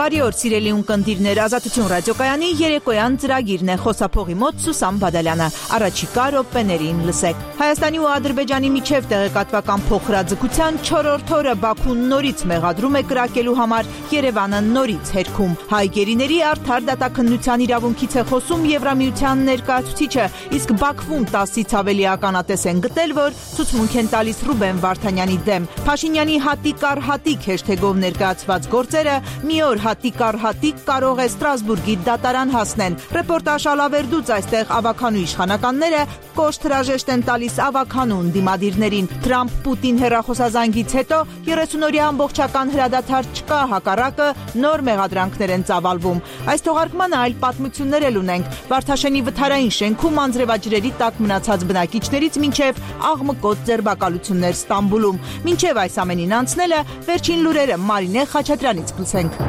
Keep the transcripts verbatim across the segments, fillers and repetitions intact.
Բարի օր, սիրելի ունկնդիրներ, Ազատություն ռադիոկայանի երեկոյան ծրագիրն է, խոսափողի մոտ Սուսան Բադալյանը, առաջիկա րոպեներին լսեք։ Հայաստանի ու Ադրբեջանի միջև տեղեկատվական փոխհրաձգության չորրորդ օրը Բաքուն նորից մեղադրում է կրակելու համար, Երևանը նորից հերքում։ Հայ գերիների արդար դատաքննության իրավունքից է խոսում Եվրամիության ներկայացուցիչը, իսկ Բաքվում տասից ավելի ականատես են գտել, որ ցուցմունք են տալիս Ռուբեն Վարդանյանի դեմ։ Փաշինյանի հատիկ առ հատիկ հեշթեգով ներկայացված գործերը մի օր հատիկ առ հատիկ կարող է Ստրասբուրգի դատարան հասնեն։ Ռեպորտաժ Ալավերդուց այստեղ ավականու իշխանականները կոշտ հրաժեշտ են տալիս ավականուն դիմադիրներին։ Թրամփ-Պուտին հեռախոսազանգից հետո երեսունօրյա ամբողջական հրադադար չկա, հակառակը նոր մեղադրանքներ են ծավալվում։ Այս թողարկմանը այլ պատմություններ էլ ունենք։ Վարդաշենի վթարային շենքում անձրևաջրերի տակ մնացած բնակիչներից մինչև աղմկոտ ձերբակալություններ Ստամբուլում։ Մինչև այս ամենին անցնելը վերջին լուրերը Մարինե Խաչատրյանից կլսենք։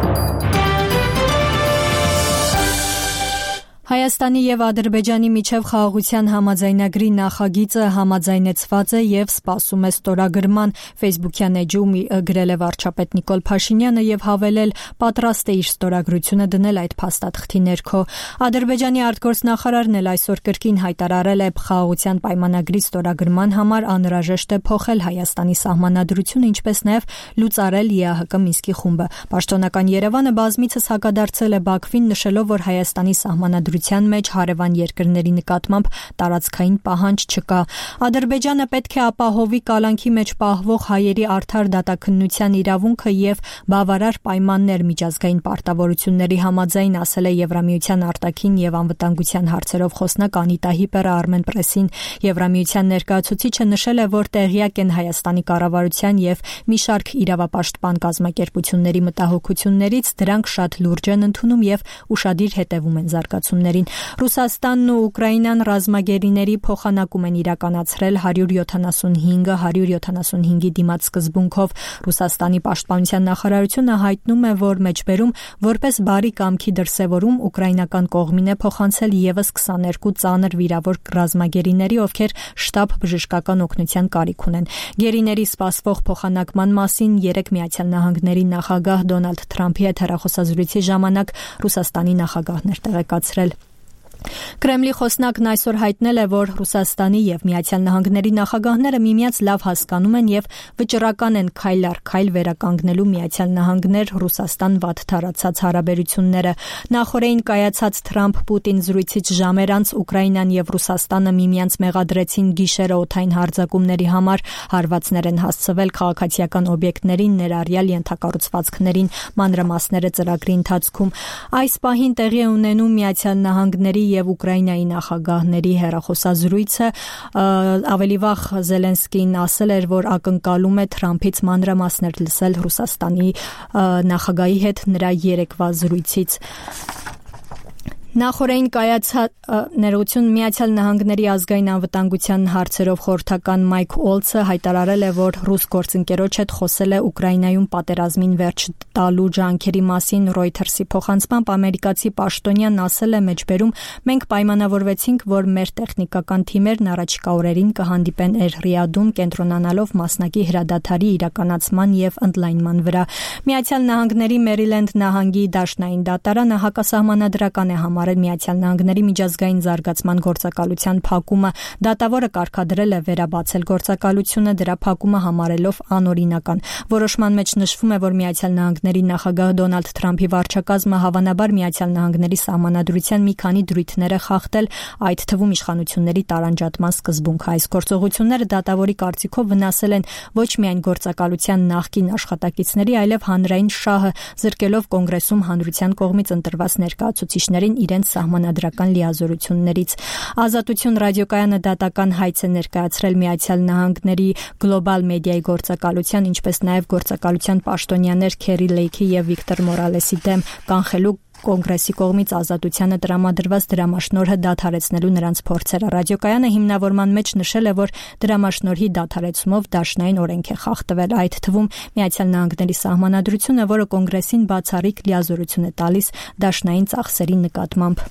Հայաստանի եւ Ադրբեջանի միջև խաղաղության համաձայնագրի նախագիծը համաձայնեցված է եւ սպասում է ստորագրման, Facebook-յան էջում գրել է վարչապետ Նիկոլ Փաշինյանը եւ հավելել պատրաստ է իր ստորագրությունը դնել այդ փաստաթղթի ներքո։ Ադրբեջանի արտգործնախարարն էլ այսօր կրկին հայտարարել է խաղաղության պայմանագրի ստորագրման համար անհրաժեշտ է փոխել Հայաստանի սահմանադրությունը, ինչպես նաեւ լուծարել ԵԱՀԿ Մինսկի խումբը։ Պաշտոնական Երևանը բազմիցս հակադարձել է Բաքվին, նշելով, որ Հայաստանի սահմանադրությունը մեջ հարևան երկրների նկատմամբ տարածքային պահանջ չկա։ Ադրբեջանը պետք է ապահովի կալանքի մեջ պահվող հայերի արդար դատաքննության իրավունքը եւ բավարար պայմաններ միջազգային պարտավորությունների համաձայն, ասել է Եվրամիության արտաքին եւ անվտանգության հարցերով խոսնակ Անիտա Հիպերը Armen Press-ին։ Եվրամիության ներկայացուցիչը նշել է, որ տեղյակ են Հայաստանի կառավարության եւ մի շարք իրավապաշտպան կազմակերպությունների մտահոգություններից, դրանք շատ լուրջ են ընդունում եւ ուշադիր հետեւում են զարգացումներին։ Ռուսաստանն ու Ուկրաինան ռազմագերիների փոխանակում են իրականացրել հարյուր յոթանասունհինգը հարյուր յոթանասունհինգի դիմաց սկզբունքով։ Ռուսաստանի պաշտպանության նախարարությունը հայտնում է, որ մեջբերում որպես բարի կամքի դրսևորում ուկրաինական կողմին է փոխանցել եւս քսաներկու ծանր վիրավոր ռազմագերիների, ովքեր շտաբ բժշկական օգնության կարիք ունեն։ Գերիների սպասվող փոխանակման մասին երեք Միացյալ Նահանգների նախագահ Դոնալդ Թրամփի հետ հեռախոսազրույցի ժամանակ Ռուսաստանի նախագահն էր տեղեկացրել։ Կրեմլի խոսնակն այսօր հայտնել է, որ Ռուսաստանի եւ Միացյալ Նահանգների նախագահները միմյանց լավ հասկանում են եւ վճռական են քայլ առ քայլ վերականգնելու Միացյալ Նահանգներ Ռուսաստան վատթարացած հարաբերությունները։ Նախորդին կայացած Թրամփ-Պուտին զրույցից ժամեր անց Ուկրաինան եւ Ռուսաստանը միմյանց մեղադրեցին գիշերը օդային հարձակումների համար, հարվածներ են հասցվել քաղաքացիական օբյեկտներին, ներառյալ ենթակառուցվածքներին, մանրամասները ծրագրի ընթացքում։ Այս պահին տեղի է ունենում Միացյալ Նահանգների եւ Ուկրաինայի նախագահների հեռախոսազրույցը։ Ավելի վաղ Զելենսկին ասել էր, որ ակնկալում է Թրամփից մանրամասներ լսել Ռուսաստանի նախագահի հետ նրա երեկվա զրույցից։ Նախորդին կայացած ներողություն Միացյալ Նահանգների ազգային անվտանգության հարցերով խորհրդական Մայք Օլցը հայտարարել է, որ ռուս գործընկերոջ հետ խոսել է Ուկրաինայում պատերազմին վերջ տալու ջանքերի մասին։ Reuters-ի փոխանցմամբ ամերիկացի պաշտոնյան ասել է մեջբերում. մենք պայմանավորվեցինք, որ մեր տեխնիկական թիմերն առաջիկա օրերին կհանդիպեն Էր-Ռիադում, կենտրոնանալով մասնակի հրադադարի իրականացման եւ ընդլայնման վրա։ Միացյալ Նահանգների Մերիլենդ նահանգի դաշնային դատարանը հակասահմանադրական է համարել Միացյալ Նահանգների միջազգային զարգացման գործակալության փակումը։ Դատավորը կարգադրել է վերաբացել գործակալությունը, դրա փակումը համարելով անօրինական։ Որոշման մեջ նշվում է, որ Միացյալ Նահանգների նախագահ Դոնալդ Թրամփի վարչակազմը հավանաբար Միացյալ Նահանգների սահմանադրության մի քանի դրույթներ է խախտել, այդ թվում իշխանությունների տարանջատման սկզբունքը։ Այս գործողությունները դատավորի կարծիքով վնասել են ոչ միայն գործակալության նախկին աշխատակիցների, այլև հանրային շահը, զրկելով կոնգրեսում հանրության կողմից ընտրված ներկայացուցիչներին իրենց սահմանադրական լիազորություններից։ Ազատություն ռադիոկայանը դատական հայց է ներկայացրել Միացյալ Նահանգների գլոբալ մեդիայի գործակալության, ինչպես նաև գործակալության պաշտոնյաներ Քերի Լեյքի եւ Վիկտոր Մորալեսի դեմ, կանխելու Կոնգրեսի կողմից ազատությանը տրամադրված դրամաշնորհը դադարեցնելու նրանց փորձերը։ Ռադիոկայանը հիմնավորման մեջ նշել է, որ դրամաշնորհի դադարեցումով դաշնային օրենք է խախտվել, այդ թվում Միացյալ Նահանգների սահմանադրությունը, որը Կոնգրեսին բացառիկ լիազորություն է տալիս դաշնային ծախսերի նկատմամբ։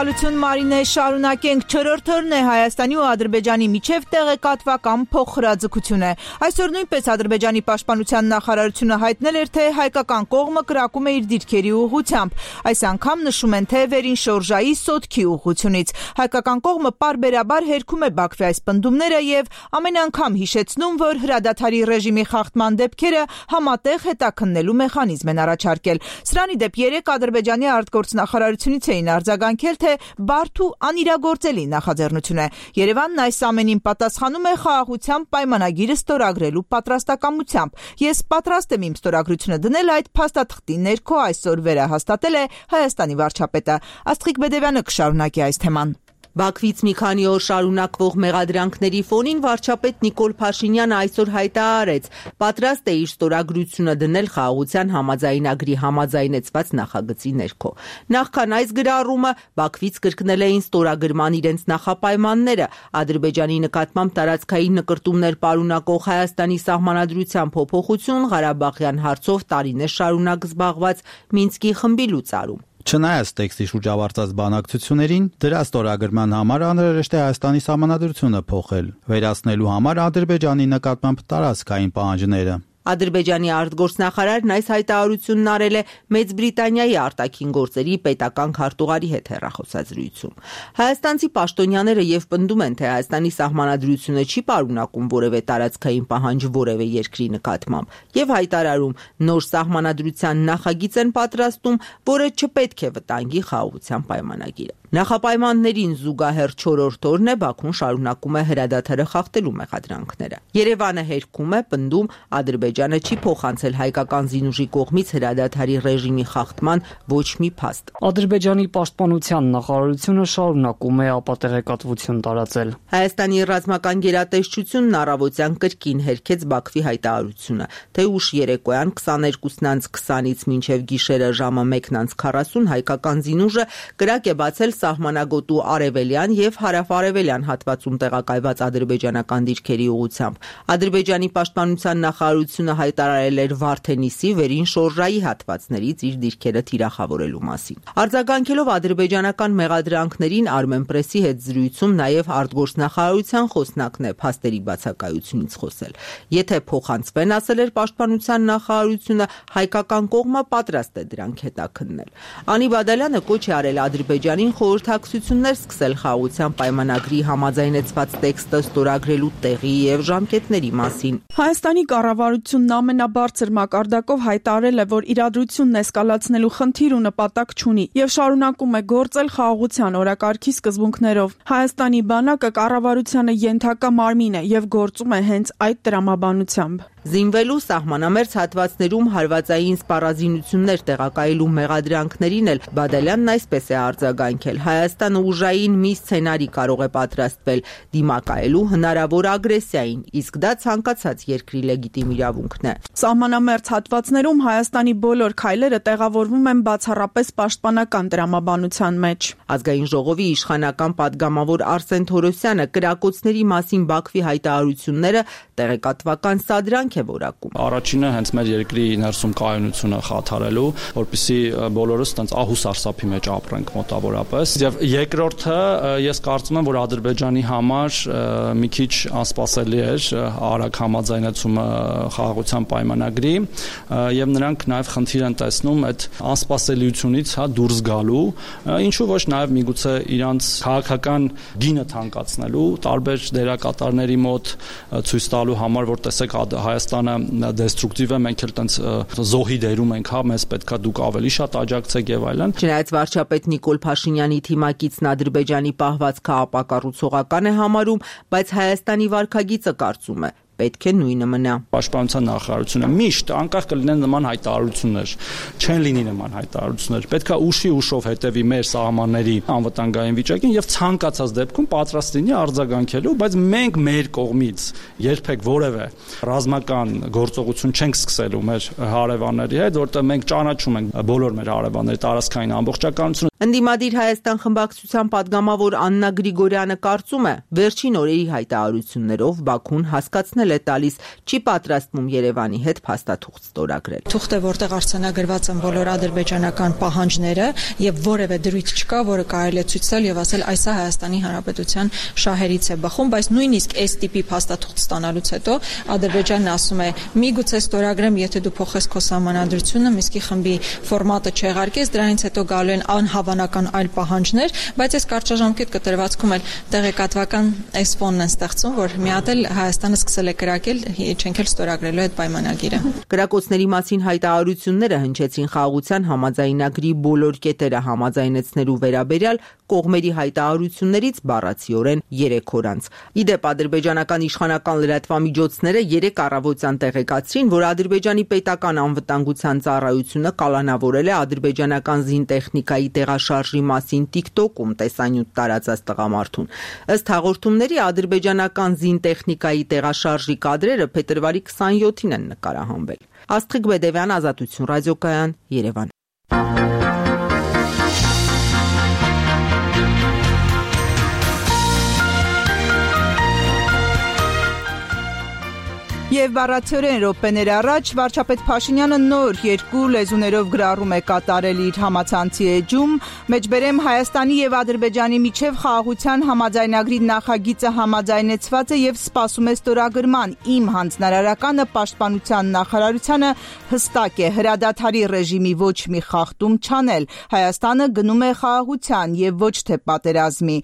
Շնորհակալություն Մարինե, շարունակենք չորրորդ օրն է Հայաստանի ու Ադրբեջանի միջև տեղեկատվական փոխհրաձգություն է։ Այսօր նույնպես Ադրբեջանի պաշտպանության նախարարությունը հայտնել էր, թե հայկական կողմը կրակում է իր դիրքերի ուղղությամբ։ Այս անգամ նշում են, թե վերին շորժայի սոտքի ուղղությունից։ Հայկական կողմը պարբերաբար հերքում է Բաքվի այս պնդումները եւ ամեն անգամ հիշեցնում, որ հրադադարի ռեժիմի խախտման դեպքերը համատեղ հետաքննելու մեխանիզմ են առաջարկել։ Սրանի դեպ երեք Ադրբեջանի արտգործնախարարությունից էին արձագանքել, թե բարդ ու անիրագործելի նախաձեռնություն է։ Երևանն այս ամենին պատասխանում է խաղաղության պայմանագիրը ստորագրելու պատրաստակամությամբ։ Ես պատրաստ եմ իմ ստորագրությունը դնել այդ փաստաթղթի ներքո, այսօր վերահաստատել է Հայաստանի վարչապետը։ Աստղիկ Բեդևյանը կշարունակի այս թեման։ Բաքվից մի քանի օր շարունակվող մեղադրանքների ֆոնին վարչապետ Նիկոլ Փաշինյանը այսօր հայտարարեց, պատրաստ է իր ստորագրությունը դնել խաղաղության համաձայնագրի համաձայնեցված նախագծի ներքո։ Նախքան այս գրառումը Բաքվից կրկնել էին ստորագրման իրենց նախապայմանները, Ադրբեջանի նկատմամբ տարածքային նկրտումներ պարունակող Հայաստանի սահմանադրության փոփոխություն, Ղարաբաղյան հարցով տարիներ շարունակ զբաղված Մինսկի խմբի լուծարում։ Չնայած տեքստի շուրջավարձած բանակցություններին, դրա ստորագրման համար անհրաժեշտ է Հայաստանի սահմանադրությունը փոխել, վերացնելու համար Ադրբեջանի նկատմամբ տարածքային պահանջները։ Ադրբեջանի արտգործնախարարն այս հայտարարությունն արել է Մեծ Բրիտանիայի արտաքին գործերի պետական քարտուղարի հետ հեռախոսազրույցում։ Հայաստանցի պաշտոնյաները եւ պնդում են, թե Հայաստանի սահմանադրությունը չի պարունակում որևէ տարածքային պահանջ որևէ երկրի նկատմամբ եւ հայտարարում նոր սահմանադրության նախագիծ են պատրաստում, որը չպետք է վտանգի խաղաղության պայմանագիրը։ Նախապայմաններին զուգահեռ չորրորդ օրն է Բաքուն շարունակում է հրադադարը խախտելու մեղադրանքները։ Երևանը հերքում է, պնդում Ադրբեջանը չի փոխանցել հայկական զինուժի կողմից հրադադարի ռեժիմի խախտման ոչ մի փաստ։ Ադրբեջանի պաշտպանության նախարարությունը շարունակում է ապատեղեկատվություն տարածել։ Հայաստանի ռազմական գերատեսչությունն առավոտյան կրկին հերքեց Բաքվի հայտարարությունը, թե ուշ երեկոյան քսաներկուսն քսանից մինչև գիշերը ժամը մեկն քառասուն հայկական զինուժը կրակ է բացել սահմանագոտու արևելյան եւ հարավ-արևելյան հատվածում տեղակայված ադրբեջանական դիրքերի ուղղությամբ։ Ադրբեջանի պաշտպանության նախարարությունը հայտարարել էր Վարդենիսի վերին շորժայի հատվածներից իր դիրքերը թիրախավորելու մասին։ Արձագանքելով ադրբեջանական մեղադրանքներին Armenpress-ի հետ զրույցում նաեւ արտգործնախարարության խոսնակն է փաստերի բացակայությունից խոսել։ Եթե փոխանցվեն, ասել էր պաշտպանության նախարարությունը, հայկական կողմը պատրաստ է դրանք հետաքննել։ Անի Բադալյանը կոչ է արել Ադրբեջանին խորհրդակցություններ սկսել խաղաղության պայմանագրի համաձայնեցված տեքստը ստորագրելու տեղի եւ ժամկետների մասին։ Հայաստանի կառավարությունն ամենաբարձր մակարդակով հայտարարել է, որ իրադրությունն էսկալացնելու խնդիր ու նպատակ չունի եւ շարունակում է գործել խաղաղության օրակարգի սկզբունքներով։ Հայաստանի բանակը կառավարությանը ենթակա մարմին է եւ գործում է հենց այդ տրամաբանությամբ։ Զինվելու սահմանամերձ հատվածներում հարվածային սպառազինություններ տեղակայելու մեղադրանքներին էլ Բադալյանն այսպես է արձագանքել. Հայաստանը ուժային մի սցենարի կարող է պատրաստվել դիմակայելու հնարավոր ագրեսիային, իսկ դա ցանկացած երկրի լեգիտիմ իրավունքն է։ Սահմանամերձ հատվածներում Հայաստանի բոլոր քայլերը տեղավորվում են բացառապես պաշտպանական տրամաբանության մեջ։ Ազգային ժողովի իշխանական պատգամավոր Արսեն Թորոսյանը կրակոցների մասին Բաքվի հայտարարությունները տեղեկատվական սադրանք է որակում։ Առաջինը հենց մեր երկրի ներսում կայունությունը խաթարելու, որպեսզի բոլորս տենց ահուսարսափի մեջ ապրենք մոտավորապես։ Եվ երկրորդը, ես կարծում եմ, որ Ադրբեջանի համար մի քիչ անսպասելի էր արագ համաձայնեցումը խաղաղության պայմանագրի, եւ նրանք նաեւ խնդիր են տեսնում այդ անսպասելիությունից, հա, դուրս գալու, ինչու ոչ նաեւ միգուցե իրանց քաղաքական գինը թանկացնելու, տարբեր դերակատարների մոտ ցույց տալու համար, որ տեսեք Հայաստանը դեստրուկտիվ է, մենք էլ տենց զոհի դերում ենք, հա, մեզ պետքա դուք ավելի շատ աջակցեք եւ այլն։ Չնայած վարչապետ Նիկոլ Փաշինյանի թիմակիցն Ադրբեջանի պահվածքը ապակառուցողական է համարում, բայց Հայաստանի վարքագիծը կարծում է պետք է նույնը մնա։ Պաշտպանության նախարարությունը միշտ անկախ կլինեն նման հայտարարություններ, չեն լինի նման հայտարարություններ։ Պետք է ուշի ուշով հետևի մեր սահմանների անվտանգային վիճակին եւ ցանկացած դեպքում պատրաստ լինի արձագանքելու, բայց մենք մեր կողմից երբեք որևէ ռազմական գործողություն չենք սկսելու մեր հարևանների հետ, որտեղ մենք ճանաչում ենք բոլոր մեր հարևանների տարածքային ամբողջականությունը։ Ընդդիմադիր Հայաստան խմբակցության падգամավոր Աննա Գրիգորյանը կարծում է, վերջին օրերի հայտարարություններով Բաքուն հասկացնել է տալիս չի պատրաստվում Երևանի հետ փաստաթուղթ ստորագրել։ Թուղթը, որտեղ արձանագրված են բոլոր ադրբեջանական պահանջները եւ որևէ դրույթ չկա, որը կարելի է ցույց տալ եւ ասել այս է Հայաստանի Հանրապետության շահերից է բխում, բայց նույնիսկ այս տիպի փաստաթուղթ ստանալուց հետո Ադրբեջանն ասում է՝ միգուցե ստորագրեմ, եթե դու փոխես քո սահմանադրությունը, Միսկի խմբի ֆորմատը չեղարկես, դրանից հետո գալու են անհավանական այլ պահանջներ, բայց այս կարճաժամկետ կտրվածքում էլ տեղեկատվական այս ֆոնն են ստեղծում, որ մի հատ էլ Հայաստանը սկսել է կրակել, չենք էլ ստորագրելու այդ պայմանագիրը։ Կրակոցների մասին հայտարարությունները հնչեցին խաղաղության համաձայնագրի բոլոր կետերը համաձայնեցնելու վերաբերյալ կողմերի հայտարարություններից բառացիորեն երեք օր անց։ Իդեպ ադրբեջանական իշխանական լրատվամիջոցները երեք առավոտյան տեղեկացրին, որ Ադրբեջանի պետական անվտանգության ծառայությունը կալանավորել է ադրբեջանական զինտեխնիկայի տեղաշարժի մասին TikTok-ում տեսանյութ տարածած տղամարդուն։ Ըստ հաղորդումների ադրբեջանական զինտեխնիկայի տեղաշարժի կադրերը փետրվարի քսանյոթին են նկարահանվել։ Աստղիկ Բեդևյան, Ազատություն ռադիոկայան, Երևան։ Եվ բառացիորեն րոպեներ առաջ վարչապետ Փաշինյանը նոր երկու լեզուներով գրառում է կատարել իր համացանցի էջում, մեջբերեմ Հայաստանի եւ Ադրբեջանի միջև խաղաղության համաձայնագրի նախագիծը համաձայնեցված է եւ սպասում է ստորագրման։ Իմ հանձնարարականը պաշտպանության նախարարությանը հստակ է հրադադարի ռեժիմի ոչ մի խախտում չանել։ Հայաստանը գնում է խաղաղության եւ ոչ թե պատերազմի։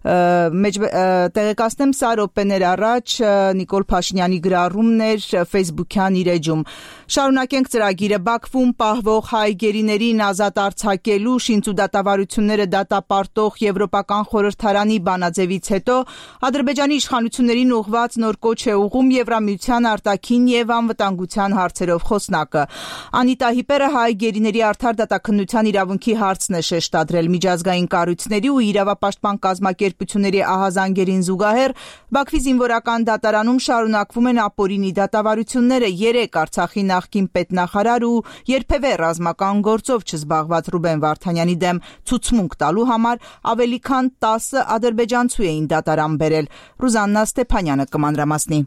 Տեղեկացնեմ, սա րոպեներ առաջ Նիկոլ Փաշինյանի գրառումն Facebook-յան իր էջում։ Շարունակենք ծրագիրը Բաքվում պահվող հայ գերիներին ազատ արձակելու շինծուդատավարությունները դատապարտող Եվրոպական խորհրդարանի բանաձևից հետո Ադրբեջանի իշխանություններին ուղղված նոր կոչ է ուղղում Եվրամիության արտաքին եւ անվտանգության հարցերով խոսնակը։ Անիտա Հիպերը հայ գերիների արդար դատաքննության իրավունքի հարցն է շեշտադրել միջազգային կառույցների ու իրավապաշտպան կազմակերպությունների ահազանգերին զուգահեռ Բաքվի զինվորական դատարանում շարունակվում են ապօրինի դատավարությունները երեք Արցախի նախկին պետնախարար ու երբևէ ռազմական գործով չզբաղված Ռուբեն Վարդանյանի դեմ ցուցմունք տալու համար ավելի քան տասը ադրբեջանցու էին դատարան բերել։ Ռուզաննա Ստեփանյանը կմանրամասնի։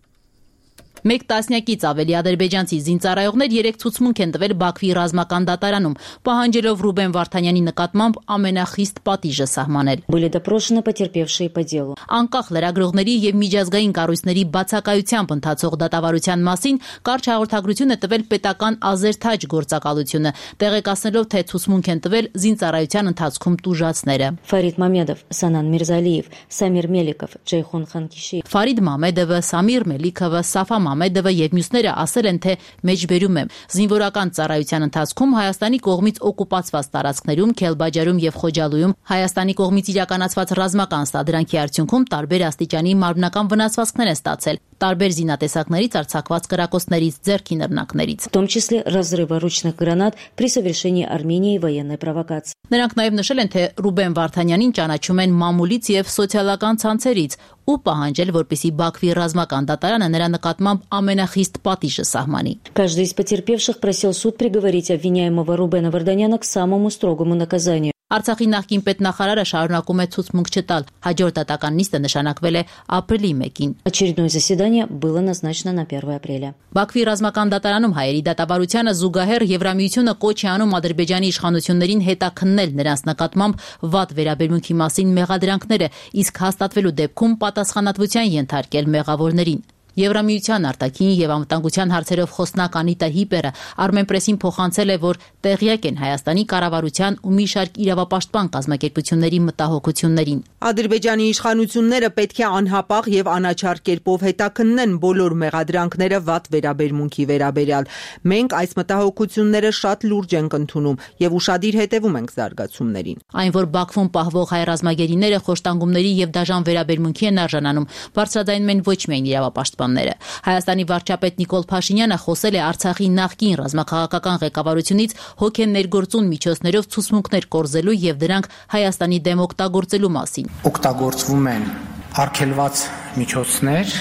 Մեկ տասնյակից ավելի ադրբեջանցի զինծառայողներ երեք ցուցմունք են տվել Բաքվի ռազմական դատարանում, պահանջելով Ռուբեն Վարդանյանի նկատմամբ ամենախիստ պատիժը սահմանել։ Были допрошены потерпевшие по делу. Անկախ լրագրողների եւ միջազգային կառույցների բացակայությամբ ընթացող դատավարության մասին կարճ հաղորդագրություն է տվել պետական Ազերթաջ գործակալությունը, տեղեկացնելով, թե ցուցմունք են տվել զինծառայության ընթացքում տուժածները։ Фарид Мамедов, Санан Мирзалиев, Самир Меликов, Джейхун Խանքիշի։ Ֆարիդ Մամեդովը, Սամիր Մելիքովը, Սաֆա Մամեդովը եւ մյուսները ասել են, թե մեջբերում եմ զինվորական ծառայության ընթացքում Հայաստանի կողմից օկուպացված տարածքներում, Քելբաջարում եւ Խոջալույում Հայաստանի կողմից իրականացված ռազմական սադրանքի արդյունքում տարբեր աստիճանի մարմնական վնասվածքներ են ստացել, տարբեր զինատեսակներից արձակված կրակոցներից, ձեռքի նռնակներից, в том числе разрыва ручных гранат при совершении Арменией военной провокации։ Նրանք նաեւ նշել են, թե Ռուբեն Վարդանյանին ճանաչում են մամուլից եւ սոցիալական ցանցերից ու поханջել, որպեսի Բաքվի ռազմական դատարանը նրա նկատմամբ ամենախիստ պատիժը սահմանի։ Каждый из потерпевших просил суд приговорить обвиняемого Рубена Варданяна к самому строгому наказанию։ Արցախի նախկին պետնախարարը շարունակում է ցուցմունք չտալ։ Հաջորդ դատական նիստը նշանակվել է ապրիլի մեկին։ Очередное заседание было назначено на первое апреля։ Բաքվի ռազմական դատարանում հայերի դատավարությանը զուգահեռ Եվրամիությունը կոչ է անում Ադրբեջանի իշխանություններին հետաքննել նրանց նկատմամբ վատ վերաբերմունքի մասին մեղադրանքները, իսկ հաստատվելու դեպքում պատասխանատվության ենթարկել մեղավորներին։ Եվրամիության արտաքին եւ անվտանգության հարցերով խոսնակ Անիտա Հիպերը Armenpress-ին փոխանցել է, որ տեղյակ են Հայաստանի կառավարության ու մի շարք իրավապաշտպան կազմակերպությունների մտահոգություններին։ Ադրբեջանի իշխանությունները պետք է անհապաղ եւ անաչառ կերպով հետաքննեն բոլոր մեղադրանքները վատ վերաբերմունքի վերաբերյալ։ Մենք այս մտահոգությունները շատ լուրջ ենք ընդունում եւ ուշադիր հետեւում ենք զարգացումներին։ Այն, որ Բաքվում պահվող հայ ռազմագերիները խոշտանգումների եւ դաժան վերաբերմունքի են արժանանում, բարձրաձայնում են ոչ միայն իրավապաշտպան Հայաստանի վարչապետ Նիկոլ Փաշինյանը խոսել է Արցախի նախկին ռազմաքաղաքական ղեկավարությունից հոգեն ներգործուն միջոցներով ցուցմունքներ կորզելու եւ դրանք Հայաստանի դեմ օգտագործելու մասին։ Օգտագործվում են արգելված միջոցներ։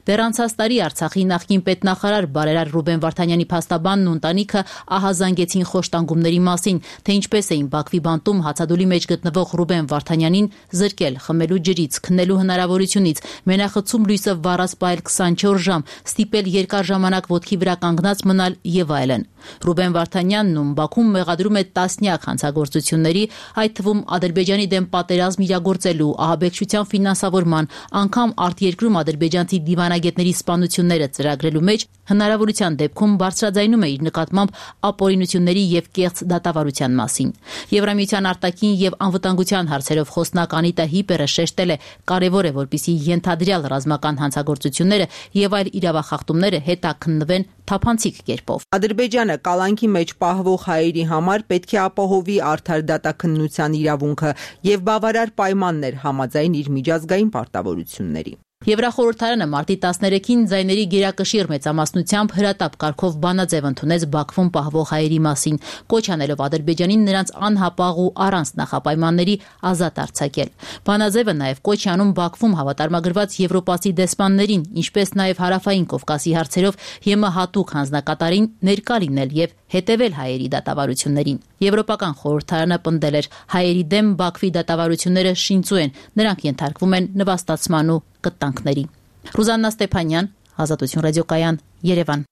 Դեռ անցած տարի Արցախի նախկին պետնախարար բարերար Ռուբեն Վարդանյանի փաստաբանն ու ընտանիքը ահազանգեցին խոշտանգումների մասին, թե ինչպես էին Բաքվի բանտում հացադուլի մեջ գտնվող Ռուբեն Վարդանյանին զրկել խմելու ջրից, քնելու հնարավորությունից, մենախցում լույսը վառած պահել քսանչորս ժամ, ստիպել երկար ժամանակ ոտքի վրա կանգնած մնալ եւ այլն։ Ռուբեն Վարդանյանն ում Բաքվում մեղադրում է տասնյակ հանցագործությունների, այդ թվում Ադրբեջանի դեմ պատերազմ իրագործելու, ահաբեկչության ֆինանսավորման, անգամ արտերկրում ադրբեջանցի դիվանագետների սպանությունները ծրագրելու մեջ հնարավորության դեպքում բարձրաձայնում է իր նկատմամբ ապօրինությունների եւ կեղծ դատավարության մասին։ Եվրամիության արտաքին եւ անվտանգության հարցերով խոսնակ Անիտա Հիպերը շեշտել է, կարեւոր է, որպեսզի ենթադրյալ ռազմական հանցագործությունները եւ այլ իրավախախտումները հետաքննվեն թափանցիկ կերպով։ Ադրբեջանը կալանքի մեջ պահվող հայերի համար պետք է ապահովի արդար դատաքննության իրավունքը եւ բավարար պայմաններ համաձայն իր միջազգային պարտավորությունների։ Եվրախորհրդարանը մարտի տասներեքին ձայների գերակշիռ մեծամասնությամբ հրատապ կարգով բանաձև ընդունեց Բաքվում պահվող հայերի մասին, կոչ անելով Ադրբեջանին նրանց անհապաղ ու առանց նախապայմանների ազատ արձակել։ Բանաձևը նաև կոչ է անում Բաքվում հավատարմագրված եվրոպացի դեսպաններին, ինչպես նաև Հարավային Կովկասի հարցերով ԵՄ հատուկ հանձնակատարին ներկա լինել եւ հետևել հայերի դատավարություններին։ Եվրոպական խորհրդարանը պնդել էր, հայերի դեմ Բաքվի դատավարությունները շինծու են, նրանք ենթարկվում են նվաստացման ու կտանքների։ Ռուզաննա Ստեփանյան, Ազատություն ռադիոկայան, Երևան։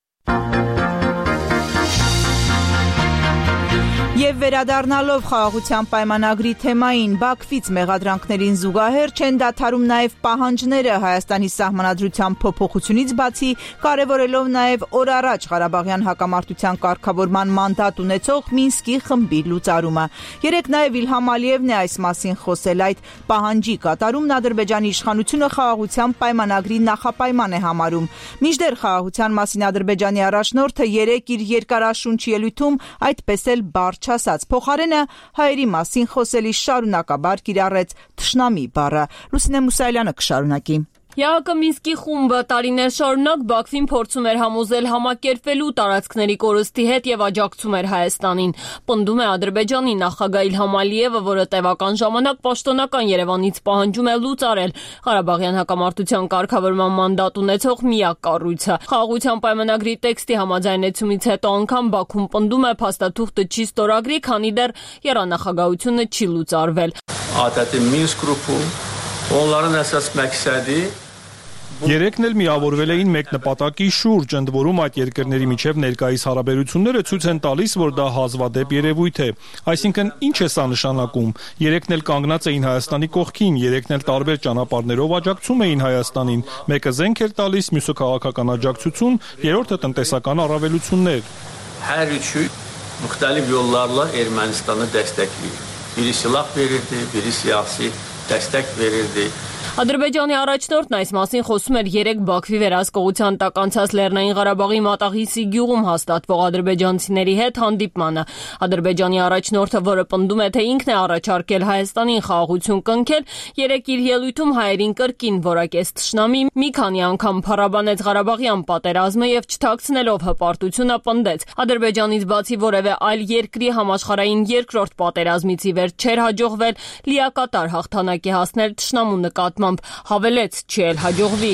Եվ վերադառնալով խաղաղության պայմանագրի թեմային, Բաքվից մեղադրանքներին զուգահեռ չեն դադարում նաև պահանջները Հայաստանի սահմանադրության փոփոխությունից բացի, կարևորելով նաև օր առաջ Ղարաբաղյան հակամարտության կարգավորման մանդատ ունեցող Մինսկի խմբի լուծարումը։ Երեկ նաև Իլհամ Ալիևն է այս մասին խոսել, այդ պահանջի կատարումն Ադրբեջանի իշխանությունը խաղաղության պայմանագրի նախապայման է համարում։ Մինչդեռ խաղաղության մասին Ադրբեջանի առաջնորդը երեկ իր երկարաշունչ ելույթում այդպես էլ բարձ ասաց, փոխարենը հայերի մասին խոսելիս շարունակաբար կիրառեց թշնամի բառը։ Լուսինե Մուսայելյանը կշարունակի։ ԵԱՀԿ Մինսկի խումբը տարիներ շարունակ Բաքվին փորձում էր համոզել համակերպվելու տարածքների կորստի հետ եւ աջակցում էր Հայաստանին։ Պնդում է Ադրբեջանի նախագահ Իլհամ Ալիևը, որը տևական ժամանակ պաշտոնական Երևանից պահանջում է լուծարել Ղարաբաղյան հակամարտության կարգավորման մանդատ ունեցող միակ կառույցը։ Խաղաղության պայմանագրի տեքստի համաձայնեցումից հետո անգամ Բաքուն պնդում է փաստաթուղթը չի ստորագրի, քանի դեռ եռանախագահությունը չի լուծարվել։ ԱՏՏ Մինսկ գրուպում Onların əsas məqsədi Երեքն էլ միավորվել էին մեկ նպատակի շուրջ, ընդ որում այդ երկրների միջև ներկայիս հարաբերությունները ցույց են տալիս, որ դա հազվադեպ երևույթ է։ Այսինքն, ինչ է սա նշանակում։ Երեքն էլ կանգնած էին Հայաստանի կողքին, երեքն էլ տարբեր ճանապարհներով աջակցում էին Հայաստանին։ Մեկը զենք էր տալիս, մյուսը քաղաքական աջակցություն, երրորդը տնտեսական առավելություններ։ Hər üçü müxtəlif yollarla Ermənistana dəstəkləyir. Biri silah verirdi, biri siyasi dəstək verirdi. Ադրբեջանի առաջնորդն այս մասին խոսում էր երեկ Բաքվի վերահսկողության տակ անցած Լեռնային Ղարաբաղի Մատաղիսի գյուղում հաստատվող ադրբեջանցիների հետ հանդիպմանը։ Ադրբեջանի առաջնորդը, որը պնդում է, թե ինքն է առաջարկել Հայաստանին խաղաղություն կնքել, երեկ իր ելույթում հայերին կրկին որակեց թշնամի, մի քանի անգամ փառաբանեց Ղարաբաղյան պատերազմը եւ չթաքցնելով հպարտությունը պնդեց. Ադրբեջանից բացի որևէ այլ երկրի համաշխարհային երկրորդ պատերազմից ի վեր չէր հաջողվել լիակատար հաղթանակի հասնել թշնամու նկատմամբ, հավելեց չի էլ հաջողվի։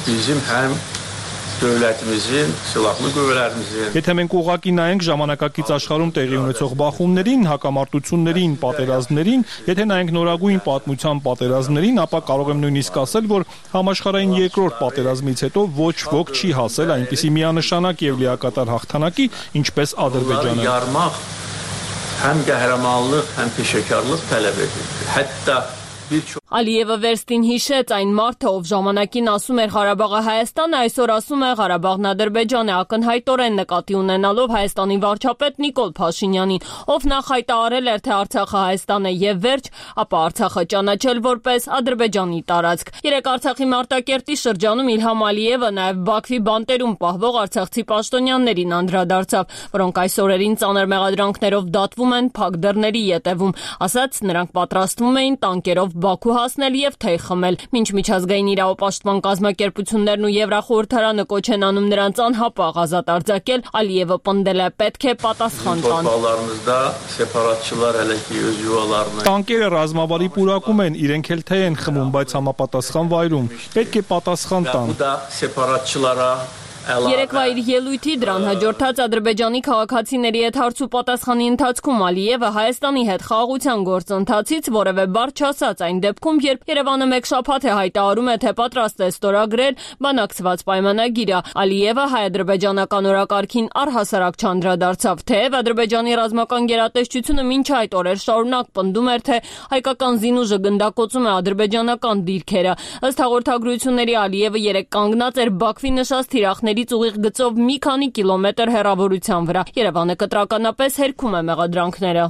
Եթե մենք ուղղակի նայենք ժամանակակից աշխարհում տեղի ունեցող բախումներին, հակամարտություններին, պատերազմներին, եթե նայենք նորագույն պատմության պատերազմներին, ապա կարող եմ նույնիսկ ասել, որ համաշխարհային երկրորդ պատերազմից հետո ոչ ոք չի հասել այնպիսի միանշանակ եւ լիակատար հաղթանակի, ինչպես Ադրբեջանը։ Həm qəhrəmanlıq, həm peşəkarlıq tələb edir. Hətta Ալիևը վերստին հիշեց այն մարդը, ով ժամանակին ասում էր Ղարաբաղը Հայաստանը, այսօր ասում է Ղարաբաղն Ադրբեջան է, ակնհայտորեն նկատի ունենալով Հայաստանի վարչապետ Նիկոլ Փաշինյանին, ով նախ հայտարարել էր, թե Արցախը Հայաստան է եւ վերջ, ապա Արցախը ճանաչել որպես Ադրբեջանի տարածք։ Երեկ Արցախի Մարտակերտի շրջանում Իլհամ Ալիևը նաեւ Բաքվի բանտերում պահվող արցախցի պաշտոնյաներին անդրադարձավ, որոնք այս օրերին ծանր մեղադրանքներով դատվում են փակ դռների ետևում, ասաց նրանք պատրաստվում էին տանկերով Բաքու հասնել եւ թեյ խմել։ Մինչ միջազգային իրավապաշտպան կազմակերպություններն ու Եվրախորհրդարանը կոչ են անում նրանց անհապաղ ազատ արձակել, Ալիևը պնդել է պետք է պատասխան տան։ Տանկերը ռազմավարի պուրակում են, իրենք էլ թեյ են խմում, բայց համապատասխան վայրում։ Պետք է պատասխան տան։ Երեկվա իր ելույթի դրան հաջորդած Ադրբեջանի քաղաքացիների հետ հարց ու պատասխանի ընթացքում Ալիևը Հայաստանի հետ խաղաղության գործընթացից որևէ բառ չասաց այն դեպքում, երբ Երևանը մեկ շաբաթ է հայտարարում է, թե պատրաստ է ստորագրել բանակցված պայմանագիրը։ Ալիևը հայ-ադրբեջանական օրակարգին առհասարակ չանդրադարձավ, թեև Ադրբեջանի ռազմական գերատեսչությունը մինչ այդ օրեր շարունակ պնդում էր, թե հայկական զինուժը գնդակոծում է ադրբեջանական դիրքերը։ Ըստ հաղորդագրությունների Ալիևը երեկ կանգնած էր Բաքվի նշած թիրախների ուղիղ գծով մի քանի կիլոմետր հեռավորության վրա։ Երևանը կտրականապես հերքում է մեղադրանքները։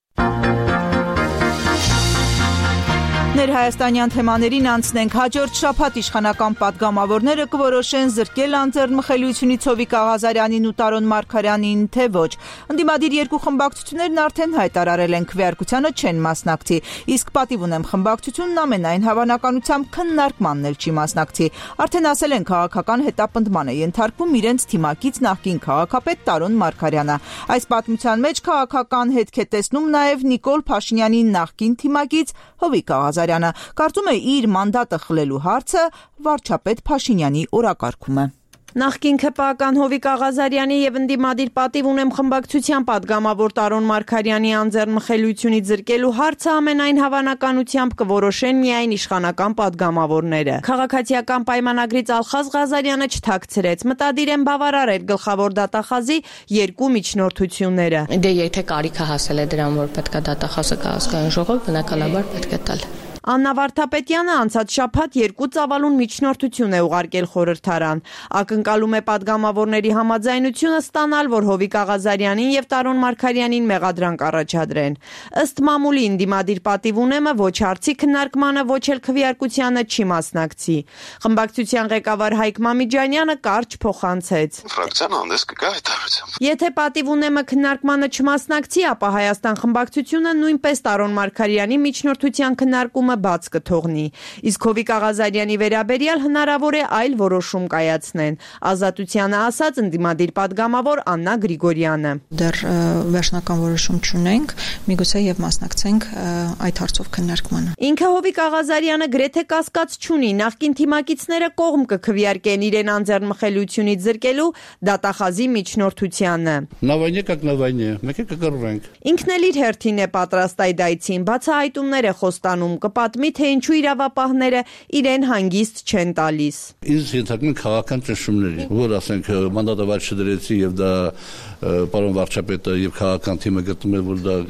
Ներհայաստանյան թեմաներին անցնենք։ Հաջորդ շաբաթ իշխանական պատգամավորները կորոշեն զրկել անձեռնմխելիությունից Հովիկ Աղազարյանին ու Տարոն Մարգարյանին, թե ոչ։ Ընդդիմադիր երկու խմբակցություններն արդեն հայտարարել են քվեարկությանը չեն մասնակցի, իսկ պատիվ ունեմ խմբակցությունն ամենայն հավանականությամբ քննարկմանն էլ չի մասնակցի։ Արդեն ասել են քաղաքական հետապնդման է ենթարկվում իրենց թիմակից նախկին քաղաքապետ Տարոն Մարգարյանը։ Այս պատմության մեջ քաղաքական հետք է տեսնում նաև Նիկոլ Փաշինյանի նախկին թիմակից Հովիկ Աղազարյանը։ Կարծում է իր մանդատը խլելու հարցը վարչապետ Փաշինյանի օրակարգում է։ Նախկին ՔՊԱ-ական Հովիկ Աղազարյանի եւ ընդդիմադիր պատիվ ունեմ խմբակցության պատգամավոր Տարոն Մարգարյանի անձեռնմխելիությունից զրկելու հարցը ամենայն հավանականությամբ կորոշեն միայն իշխանական պատգամավորները։ Քաղաքացիական պայմանագրից Ալխազ Ղազարյանը չթաքցրեց, մտադիր են բավարարել գլխավոր դատախազի երկու միջնորդությունները։ Դե եթե կարիքը հասել է դրան, որ պետք է դատախազը կա ազգային ժողով, բնականաբար պետք է տալ։ Աննա Վարդապետյանը անցած շաբաթ երկու ծավալուն միջնորդություն է ուղարկել խորհրդարան։ Ակնկալում է պատգամավորների համաձայնությունը ստանալ, որ Հովիկ Աղազարյանին եւ Տարոն Մարգարյանին մեղադրանք առաջադրեն։ Ըստ մամուլի ընդդիմադիր պատիվ ունեմը ոչ հարցի քննարկմանը, ոչ էլ քվեարկությանը չի մասնակցի։ Խմբակցության ղեկավար Հայկ Մամիջանյանը կարճ փոխանցեց. Ֆրակցիան հանդես կգա հայտարարությամբ։ Եթե պատիվ ունեմը քննարկմանը չմասնակցի, ապա Հայաստան խմբակցությունը նույնպես Տարոն Մարգարյանի միջնորդության քննարկումը բաց կթողնի, իսկ Հովիկ Աղազարյանի վերաբերյալ հնարավոր է այլ որոշում կայացնեն։ Ազատությանը ասաց ընդդիմադիր պատգամավոր Աննա Գրիգորյանը։ Դեռ վերջնական որոշում չունենք, միգուցե եւ մասնակցենք այդ հարցով քննարկմանը։ Ինքը Հովիկ Աղազարյանը գրեթե կասկած չունի, նախկին թիմակիցները կողմ կքվեարկեն իրեն անձեռնմխելիությունից զրկելու դատախազի միջնորդությանը։ На войне как на войне, մեկ է կգրվենք։ Ինքն էլ իր հերթին է պատրաստ այդ այցին, բացահայտումներ է խոստանում, պատմի, թե ինչու իրավապահները իրեն հանգիստ չեն տալիս։ Ինձ ենթարկում են քաղաքական ճնշումների, որ ասենք մանդատը վար չդրեցի եւ դա պարոն վարչապետը եւ քաղաքական թիմը գտնում է, որ դա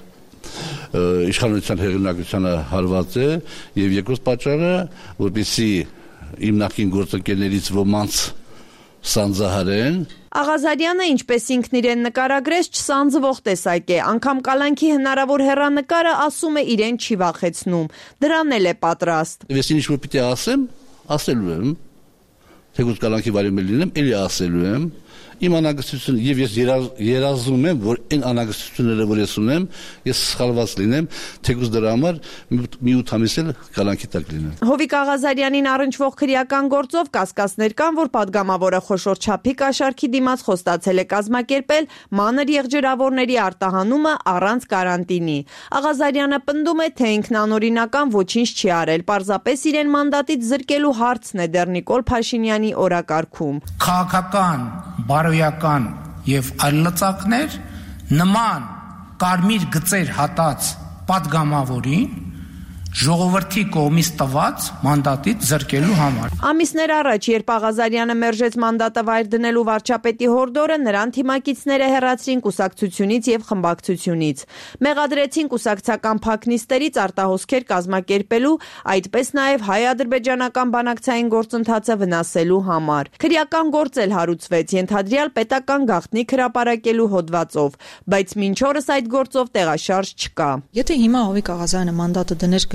իշխանության հեղինակությանը հարված է, եւ երկրորդ պատճառը, որպեսզի իմ նախկին գործընկերներից ոմանց սանձահարեն։ Աղազարյանը, ինչպես ինքն իրեն նկարագրեց, չսանձվող տեսակ է, անգամ կալանքի հնարավոր հեռանկարը ասում է իրեն չի վախեցնում, դրան էլ է պատրաստ։ Ես ինչ-որ պիտի ասեմ, ասելու եմ, թեկուզ կալանքի վարի մեջ լինեմ, էլի ասելու եմ, իմ անհանգստությունը եւ ես երազում եմ, որ այն անհանգստությունները, որ ես ունեմ, ես սխալված լինեմ, թեկուզ դրա համար մի ութ ամիս էլ կալանքի տակ լինեմ։ Հովիկ Աղազարյանին առնչվող քրեական գործով կասկածներ կան, որ պատգամավորը խոշոր չափի կաշառքի դիմաց խոստացել է կազմակերպել մանր եղջերավորների արտահանումը առանց կարանտինի։ Աղազարյանը պնդում է, թե ինքնանորինական ոչինչ չի արել, պարզապես իրեն մանդատից զրկելու հարցն է դեռ Նիկոլ Փաշինյանի օրակարգում։ Քաղաքական բարոյական եւ այլ լծակներ նման կարմիր գծեր հատած պատգամավորին ժողովրդի կողմից տված մանդատից զրկելու համար։ Ամիսներ առաջ, երբ Աղազարյանը մերժեց մանդատը վայր դնելու վարչապետի հորդորը, նրան թիմակիցները հեռացրին կուսակցությունից եւ խմբակցությունից։ Մեղադրեցին կուսակցական փակնիստերից արտահոսքեր կազմակերպելու, այդպես նաեւ հայ-ադրբեջանական բանակցային գործընթացը վնասելու համար։ Քրեական գործ էլ հարուցվեց, ենթադրյալ պետական գաղտնիք հրապարակելու հոդվածով, բայց մինչ օրս այդ գործով տեղաշարժ չկա։ Եթե հիմա Հովիկ Աղազարյանը մանդատը դներ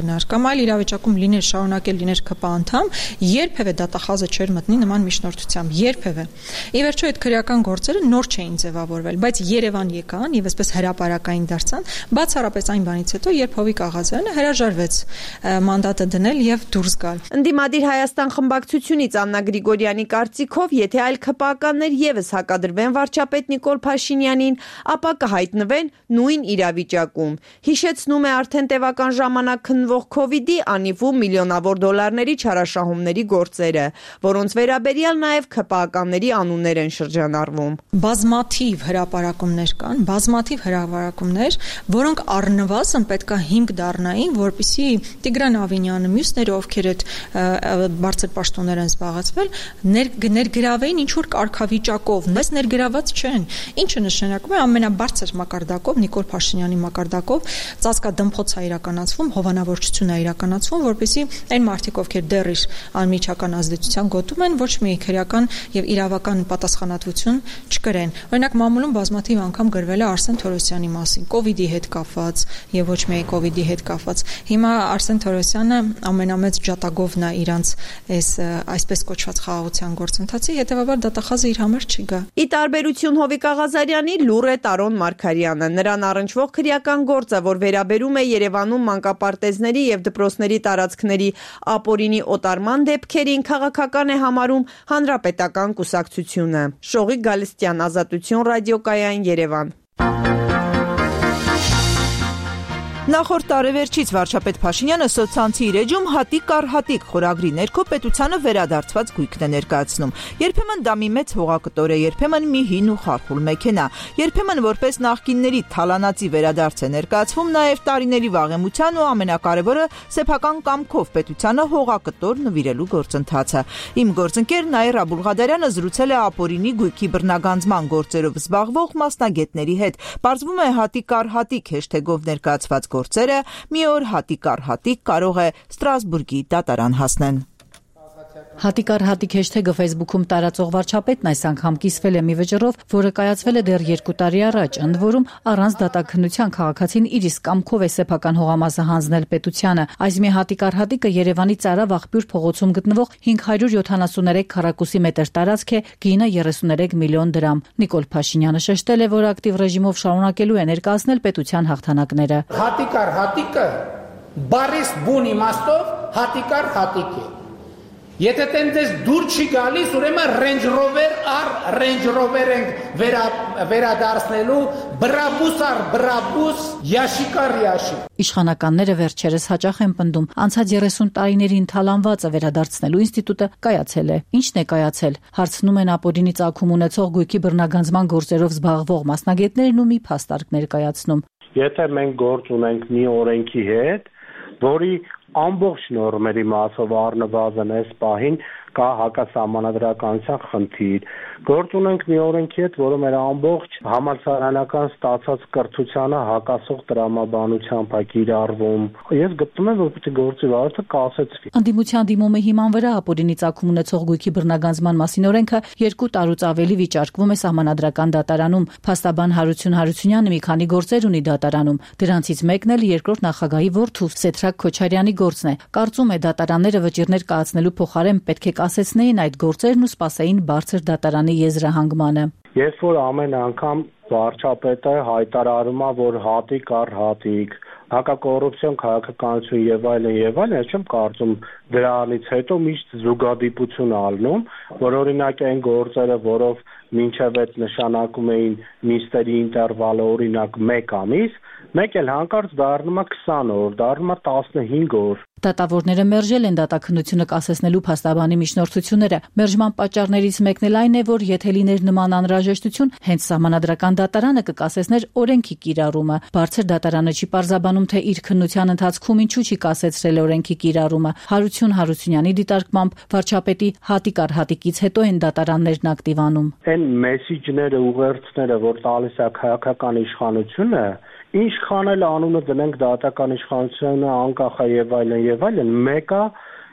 չգնար կամ այլ իրավիճակում լիներ շարունակել լիներ ՔՊ անդամ, երբևէ դատախազը չէր մտնի նման միջնորդությամբ, երբևէ։ Ի վերջո այդ քրեական գործերը նոր չէին ձևավորվել, բայց Երևան եկան եւ այսպես հրապարակային դարձան, բացառապես այն բանից հետո, երբ Հովիկ Աղազարյանը հրաժարվեց մանդատը դնել եւ դուրս գալ։ Ընդդիմադիր Հայաստան խմբակցությունից Աննա Գրիգորյանի կարծիքով, եթե այլ ՔՊ-ականներ եւս հակադրվեն վարչապետ Նիկոլ Փաշինյանին, ապա կհայտնվեն նույն իրավիճակում։ Հիշեցնում է արդեն տևական ժամանակ քննվող Քովիդի անիվու միլիոնավոր դոլարների չարաշահումների գործերը, որոնց վերաբերյալ նաեւ ՔՊ-ականների անուններ են շրջանառվում։ Բազմաթիվ հրապարակումներ կան, բազմաթիվ հրապարակումներ, որոնք առնվազն պետք է հիմք դառնային, որպեսզի Տիգրան Ավինյանը, մյուսները, ովքեր այդ բարձր պաշտոններ են զբաղեցվել, ներգրավեին ինչ որ կարգավիճակով, մեզ ներգրաված չեն։ Ինչը նշանակում է ամենաբարձր մակարդակով, Նիկոլ Փաշինյանի մակարդակով ծածկադմփոց է իրականացվում, հովանավորչություն է իրականացվում, որպեսզի այն մարդիկ, ովքեր դեռ իր անմիջական ազդեցության գոտում են, ոչ մի քրեական եւ իրավական պատասխանատվություն չկրեն։ Օրինակ մամուլում բազմաթիվ անգամ գրվել է Արսեն Թորոսյանի մասին, Կովիդի հետ կապված եւ ոչ միայն Կովիդի հետ կապված։ Հիմա Արսեն Թորոսյանը ամենամեծ ջատագովն է իրանց այս այսպես կոչված խաղաղության գործընթացի, հետեւաբար դատախազը իր համար չի գա։ Ի տարբերություն Հովիկ Աղազարյանի, լուր է Տարոն Մարգարյանը։ Նրան առնչվող քրեական գործը, որ վերաբերում է Երևանում մանկապարտեզների եւ դպրոցների տարածքների ապօրինի օտարման դեպքերին, քաղաքական է համարում Հանրապետական կուսակցությունը։ Շողիկ Գալստյան, Ազատություն ռադիոկայան, Երևան։ Նախորդ տարեվերջից վարչապետ Փաշինյանը սոցցանցի իր էջում հատիկ առ հատիկ խորագրի ներքո պետությանը վերադարձված գույքն է ներկայացնում։ Երբեմն դա մի մեծ հողակտոր է, երբեմն մի հին ու խարխուլ մեքենա, երբեմն որպես նախկինների թալանացի վերադարձ է ներկայացվում նաև տարիների վաղեմության ու ամենակարևորը սեփական կամքով պետությանը հողակտոր նվիրելու գործընթացը։ Իմ գործընկեր Նաիրա Բուլղադարյանը զրուցել է ապօրինի գույքի բռնագանձման գործերով զբաղվող մասնագետների հետ։ Պարզվում է հատիկ առ հատիկ հեշթեգով ներկայացված գործերը մի օր հատիկ առ հատիկ կարող է Ստրասբուրգի դատարան հասնեն։ Հատիկ առ հատիկ հեշթեգը Facebook-ում տարածող վարչապետն այս անգամ կիսվել է մի վճռով, որը կայացվել է դեռ երկու տարի առաջ, ընդ որում առանց դատաքննության քաղաքացին իր իսկ կամքով է սեփական հողամասը հանձնել պետությանը։ Այս մի հատիկ առ հատիկը Երևանի Ծարավ աղբյուր փողոցում գտնվող հինգ հարյուր յոթանասուներեք քառակուսի մետր տարածք է, գինը երեսուներեք միլիոն դրամ։ Նիկոլ Փաշինյանը շեշտել է, որ ակտիվ ռեժիմով շարունակելու է ներկայացնել պետության հաղթանակները։ Հատիկ առ հատիկը բարիս բուն իմաստով հատիկ առ հատիկ է։ Եթե տենտես դուր չի գալիս, ուրեմն Range Rover առ Range Rover ենք վերա, վերադարձնելու, բրաբուս առ բրաբուս, յաշիկ առ յաշիկ։ Իշխանականները վերջերս հաճախ են պնդում, անցած երեսուն տարիներին թալանվածը վերադարձնելու ինստիտուտը կայացել է։ Ինչն է կայացել։ Հարցնում են ապօրինի ծագում ունեցող գույքի բռնագանձման գործերով զբաղվող մասնագետներն ու մի փաստարկ ներկայացնում։ Եթե մենք գործ ունենք մի օրենքի հետ, որի ամբողջ նորմերի մասով առնվազն այս պահին կա հակասահմանադրականության խնդիր։ Գործ ունենք մի օրենքի հետ, որը մեր ամբողջ համալսարանական ստացած կրթությանը հակասող տրամաբանությամբ է կիրառվում։ Ես գտնում եմ, որ պետք է գործի վարորդը կասեցվի։ Անդիմության դիմումը հիման վրա ապօրինի ծագում ունեցող գույքի բռնագանձման մասին օրենքը երկու տարուց ավելի վիճարկվում է Սահմանադրական դատարանում։ Փաստաբան Հարություն Հարությունյանը մի քանի գործեր ունի դատարանում։ Դրանցից մեկն էլ երկրորդ նախագահի որդու Սեդրակ Քոչարյանի գործն է։ Կարծում է դատարանները վճիրներ կայացնելու փոխարեն պետք է կասեցնեին այդ գործերն ու սպասեին բարձր դատարանի եզրահանգմանը։ Ես որ ամեն անգամ վարչապետը հայտարարում է, որ հատիկ առ հատիկ, հակակոռուպցիոն քաղաքականություն եւ այլն եւ այլն, ես չեմ կարծում դրանից հետո միշտ զուգադիպություն ալնում, որ օրինակ այն գործերը, որով մինչև այդ նշանակում էին նիստերի ինտերվալը օրինակ մեկ ամիս, մեկ էլ հանկարծ դառնում է քսան օր, դառնում է տասնհինգ օր։ Դատավորները մերժել են դատաքննությունը կասեցնելու փաստաբանի միջնորդությունները։ Մերժման պատճառներից մեկն էլ այն է, որ եթե լիներ նման անհրաժեշտություն, հենց Սահմանադրական դատարանը կկասեցներ օրենքի կիրառումը։ Բարձր դատարանը չի պարզաբանում, թե իր քննության ընթացքում ինչու չի կասեցրել օրենքի կիրառումը։ Հարություն Հարությունյանի դիտարկմամբ վարչապետի հատիկ առ հատիկից հետո են դատարաններն ակտիվանում։ Այն մեսիջները, ուղերձները, որ տալիս է քաղաքական իշխանությունը, ինչքան էլ անունը դնենք դատական իշխանությունը, անկախ է եւ այլն եւ այլն, մեկը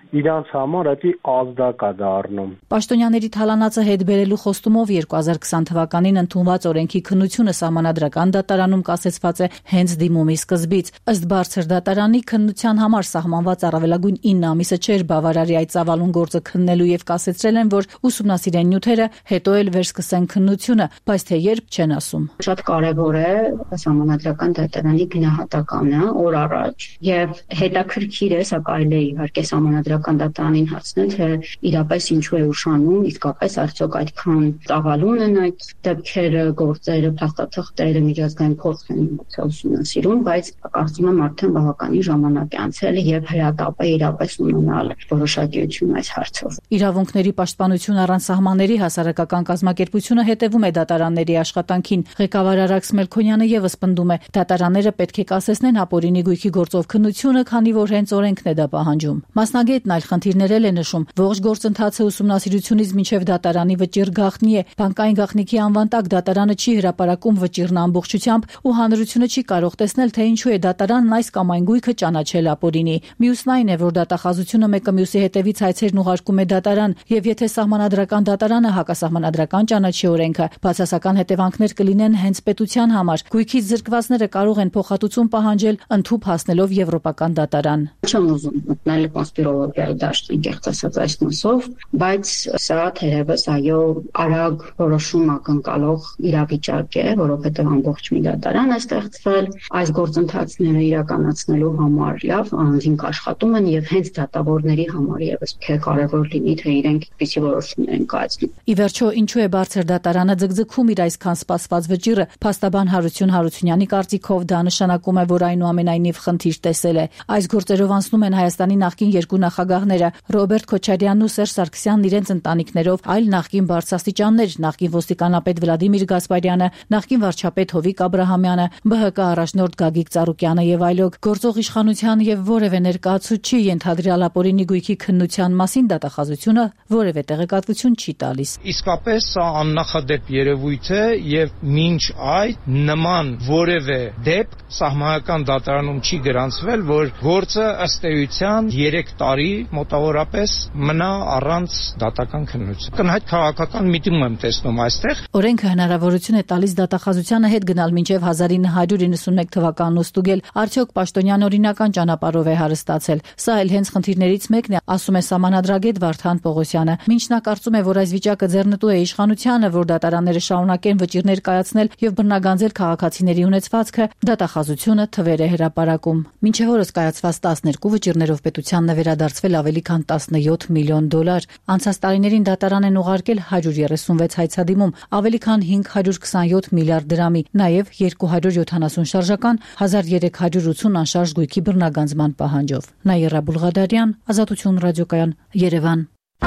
իրանց համար դա ազդակ է դառնում։ Պաշտոնյաների թալանացը հետ բերելու խոստումով երկու հազար քսան թվականին ընդունված օրենքի քննությունը սահմանադրական դատարանում կասեցված է հենց դիմումի սկզբից։ Ըստ բարձր դատարանի քննության համար սահմանված առավելագույն ինը ամիսը չէր բավարարի այդ ծավալուն գործը քննելու եւ կասեցրել են, որ ուսումնասիրեն նյութերը, հետո էլ վերսկսեն քննությունը, բայց թե երբ չեն ասում։ Շատ կարևոր է սահմանադրական դատարանի գնահատականը օր առաջ եւ հետաքրքիր է, սա կարելի է իհարկե սահմանադրական դատարանին հասնել, թե իրապես ինչու է ուշանում, իսկապես արդյոք այդքան ծավալուն են այդ դեպքերը, գործերը, փաստաթղթերը, միջազգային փորձ են ուսումնասիրում, բայց կարծում եմ արդեն բավականին ժամանակ է անցել եւ հրատապ է իրապես ունենալ որոշակիություն այս հարցով։ Իրավունքների պաշտպանություն առանց սահմանների հասարակական կազմակերպությունը հետևում է դատարանների աշխատանքին։ Ղեկավար Արաքս Մելքոնյանը եւս պնդում է, դատարանները պետք է կասեցնեն ապօրինի գույքի գործով քննությունը, քանի որ հենց օրենքն է դա պահանջում։ Մասնագետն այլ խնդիրներ էլ է նշում։ Ողջ գործընթացը ուսումնասիրությունից մինչև դատարանի վճիռ գաղտնի է։ Բանկային գաղտնիքի անվան տակ դատարանը չի հրապարակում վճիռն ամբողջությամբ ու հանրությունը չի կարող տեսնել, թե ինչու է դատարանն այս կամ այն գույքը ճանաչել ապօրինի։ Մյուսն այն է, որ դատախազությունը մեկը մյուսի հետևից հայցերն ուղարկում է դատարան, եւ եթե սահմանադրական դատարանը հակասահմանադրական ճանաչի օրենքը, բացասական հետևանքներ կլինեն հենց պետության համար։ Գույքից զրկվածները կարող են փոխհատուցում պահանջել, ընդհուպ հասնելով եվրոպական դատարան։ Չեմ ուզում մտնել կոնսպիրոլոգիայի դաշտին կեղծ ասած այս մասով, բայց սա թերևս այո արագ որոշում ակնկալող իրավիճակ է, որովհետև ամբողջ մի դատարան է ստեղծվել այս գործընթացները իրականացնելու համար լավ անձինք աշխատում են եւ հենց դատավորների համար եւս կարեւոր լինի թե իրենք ինչպիսի որոշումներ են կայացնում։ Ի վերջո, ինչու է բարձր դատարանը ձգձգում իր այսքան սպասված վճիռը։ Փաստաբան Հարություն Հարությունյանի կարծիքով դա նշանակում է, որ այնուամենայնիվ խնդիր տեսել է։ Այս գործերով անցնում են Հայաստանի նախկին երկու նախագահները Ռոբերտ Քոչարյանն ու Սերժ Սարգսյանն իրենց ընտանիքներով, այլ նախկին բարձրաստիճաններ, նախկին ոստիկանապետ Վլադիմիր Գասպարյանը, նախկին վարչապետ Հովիկ Աբրահամյանը, Բ Հ Կ առաջնորդ Գագիկ Ծառուկյանը եւ այլոք։ Գործող իշխանության եւ որևէ ներկայացուցիչ ենթադրյալ ապօրինի գույքի քննության մասին դատախազությունը որևէ տեղեկատվություն չի տալիս։ Իսկապես սա աննախադեպ երևույթ է եւ մինչ այդ նման որևէ դեպք սահմանական դատարանում չի գրանցվել, որ գործը ըստ էության երեք տարի մոտավորապես մնա առանց դատական քննության։ Կնհայտ քաղաքական միտում եմ տեսնում այստեղ։ Օրենքը հնարավորություն է տալիս դատախազությանը հետ գնալ մինչև հազար ինը հարյուր իննսունմեկ թվականն ու ստուգել, արդյոք պաշտոնյան օրինական ճանապարհով է հարստացել։ Սա էլ հենց խնդիրներից մեկն է, ասում է սահմանադրագետ Վարդան Պողոսյանը։ Մինչ նա կարծում է, որ այս վիճակը ձեռնտու է իշխանությանը, որ դատարանները շարունակեն վճիռներ կայացնել եւ բռնագանձել քաղաքացիների ունեցվածքը, դատախազությունը թվեր է հրապարակում։ Մինչև օրս կայացված տասներկու վճիռներով պետությանն է վերադարձվել ավելի քան տասնյոթ միլիոն դոլար։ Անցած տարիներին դատարան են ուղարկել հարյուր երեսունվեց հայցադիմում, ավելի քան հինգ հարյուր քսանյոթ միլիարդ դրամի, նաեւ երկու հարյուր յոթանասուն շարժական, հազար երեք հարյուր ութսուն անշարժ գույքի բռնագանձման պահանջով։ Նաիրա Բուլղադարյան, Ազատություն ռադիոկայան, Երևան։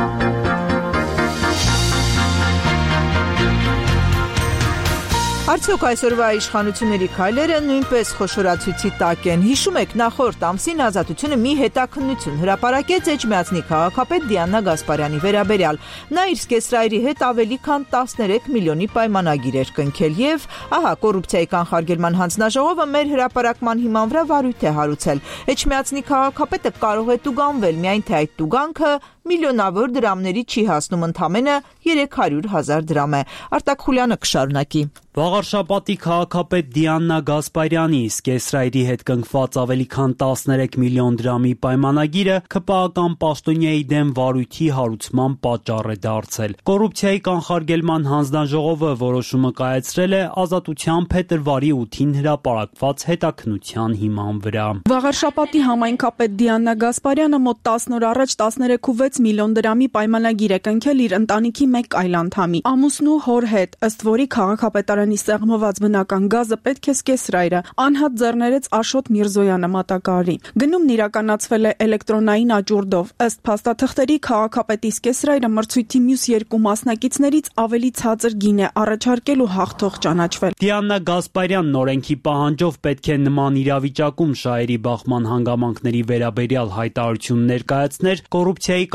Արդյոք այսօրվա իշխանությունների քայլերը նույնպես խոշորացույցի տակ են։ Հիշում եք, նախորդ ամսին Ազատությունը մի հետաքննություն հրապարակեց Էջմիածնի քաղաքապետ Դիանա Գասպարյանի վերաբերյալ։ Նա իր զգեսրայրի հետ ավելի քան տասներեք միլիոնի պայմանագիր էր կնքել եւ ահա կոռուպցիայի կանխարգելման հանձնաժողովը մեր հրապարակման հիման վրա վարույթ է հարուցել։ Էջմիածնի քաղաքապետը կարող է տուգանվել, միայն թե այդ տուգանքը միլիոնավոր դրամների չի հասնում, ընդամենը երեք հարյուր հազար դրամ է։ Արտակ Խուլյանը կշարունակի։ Վաղարշապատի քաղաքապետ Դիանա Գասպարյանի զգեսրայրի հետ կնքված ավելի քան տասներեք միլիոն դրամի պայմանագիրը ՔՊԱ-ական պաշտոնյայի դեմ վարույթի հարուցման պատճառ է դարձել։ Կոռուպցիայի կանխարգելման հանձնաժողովը որոշումը կայացրել է Ազատության փետրվարի ութին հրապարակված հետաքննության հիման վրա։ Վաղարշապատի համայնքապետ Դիանա Գասպարյանը մոտ տասն օր առաջ տասներեքուվեց միլիոն դրամի պայմանագիր է կնքել իր ընտանիքի մեկ այլ անդամի, ամուսնու հոր հետ, ըստ որի քաղաքապետարանի սեղմված բնական գազը պետք է զգեսրայրը անհատ ձեռներեց Աշոտ Միրզոյանը մատակարարի։ Գնումն իրականացվել է էլեկտրոնային աճուրդով։ Ըստ փաստաթղթերի քաղաքապետի զգեսրայրը մրցույթի մյուս երկու մասնակիցներից ավելի ցածր գին է առաջարկել ու հաղթող ճանաչվել։ Դիանա Գասպարյանն օրենքի պահանջով պետք է նման իրավիճակում շահերի բախման հանգամանքների վերաբերյալ հայտարարություն ներկայացներ կոռուպցիայի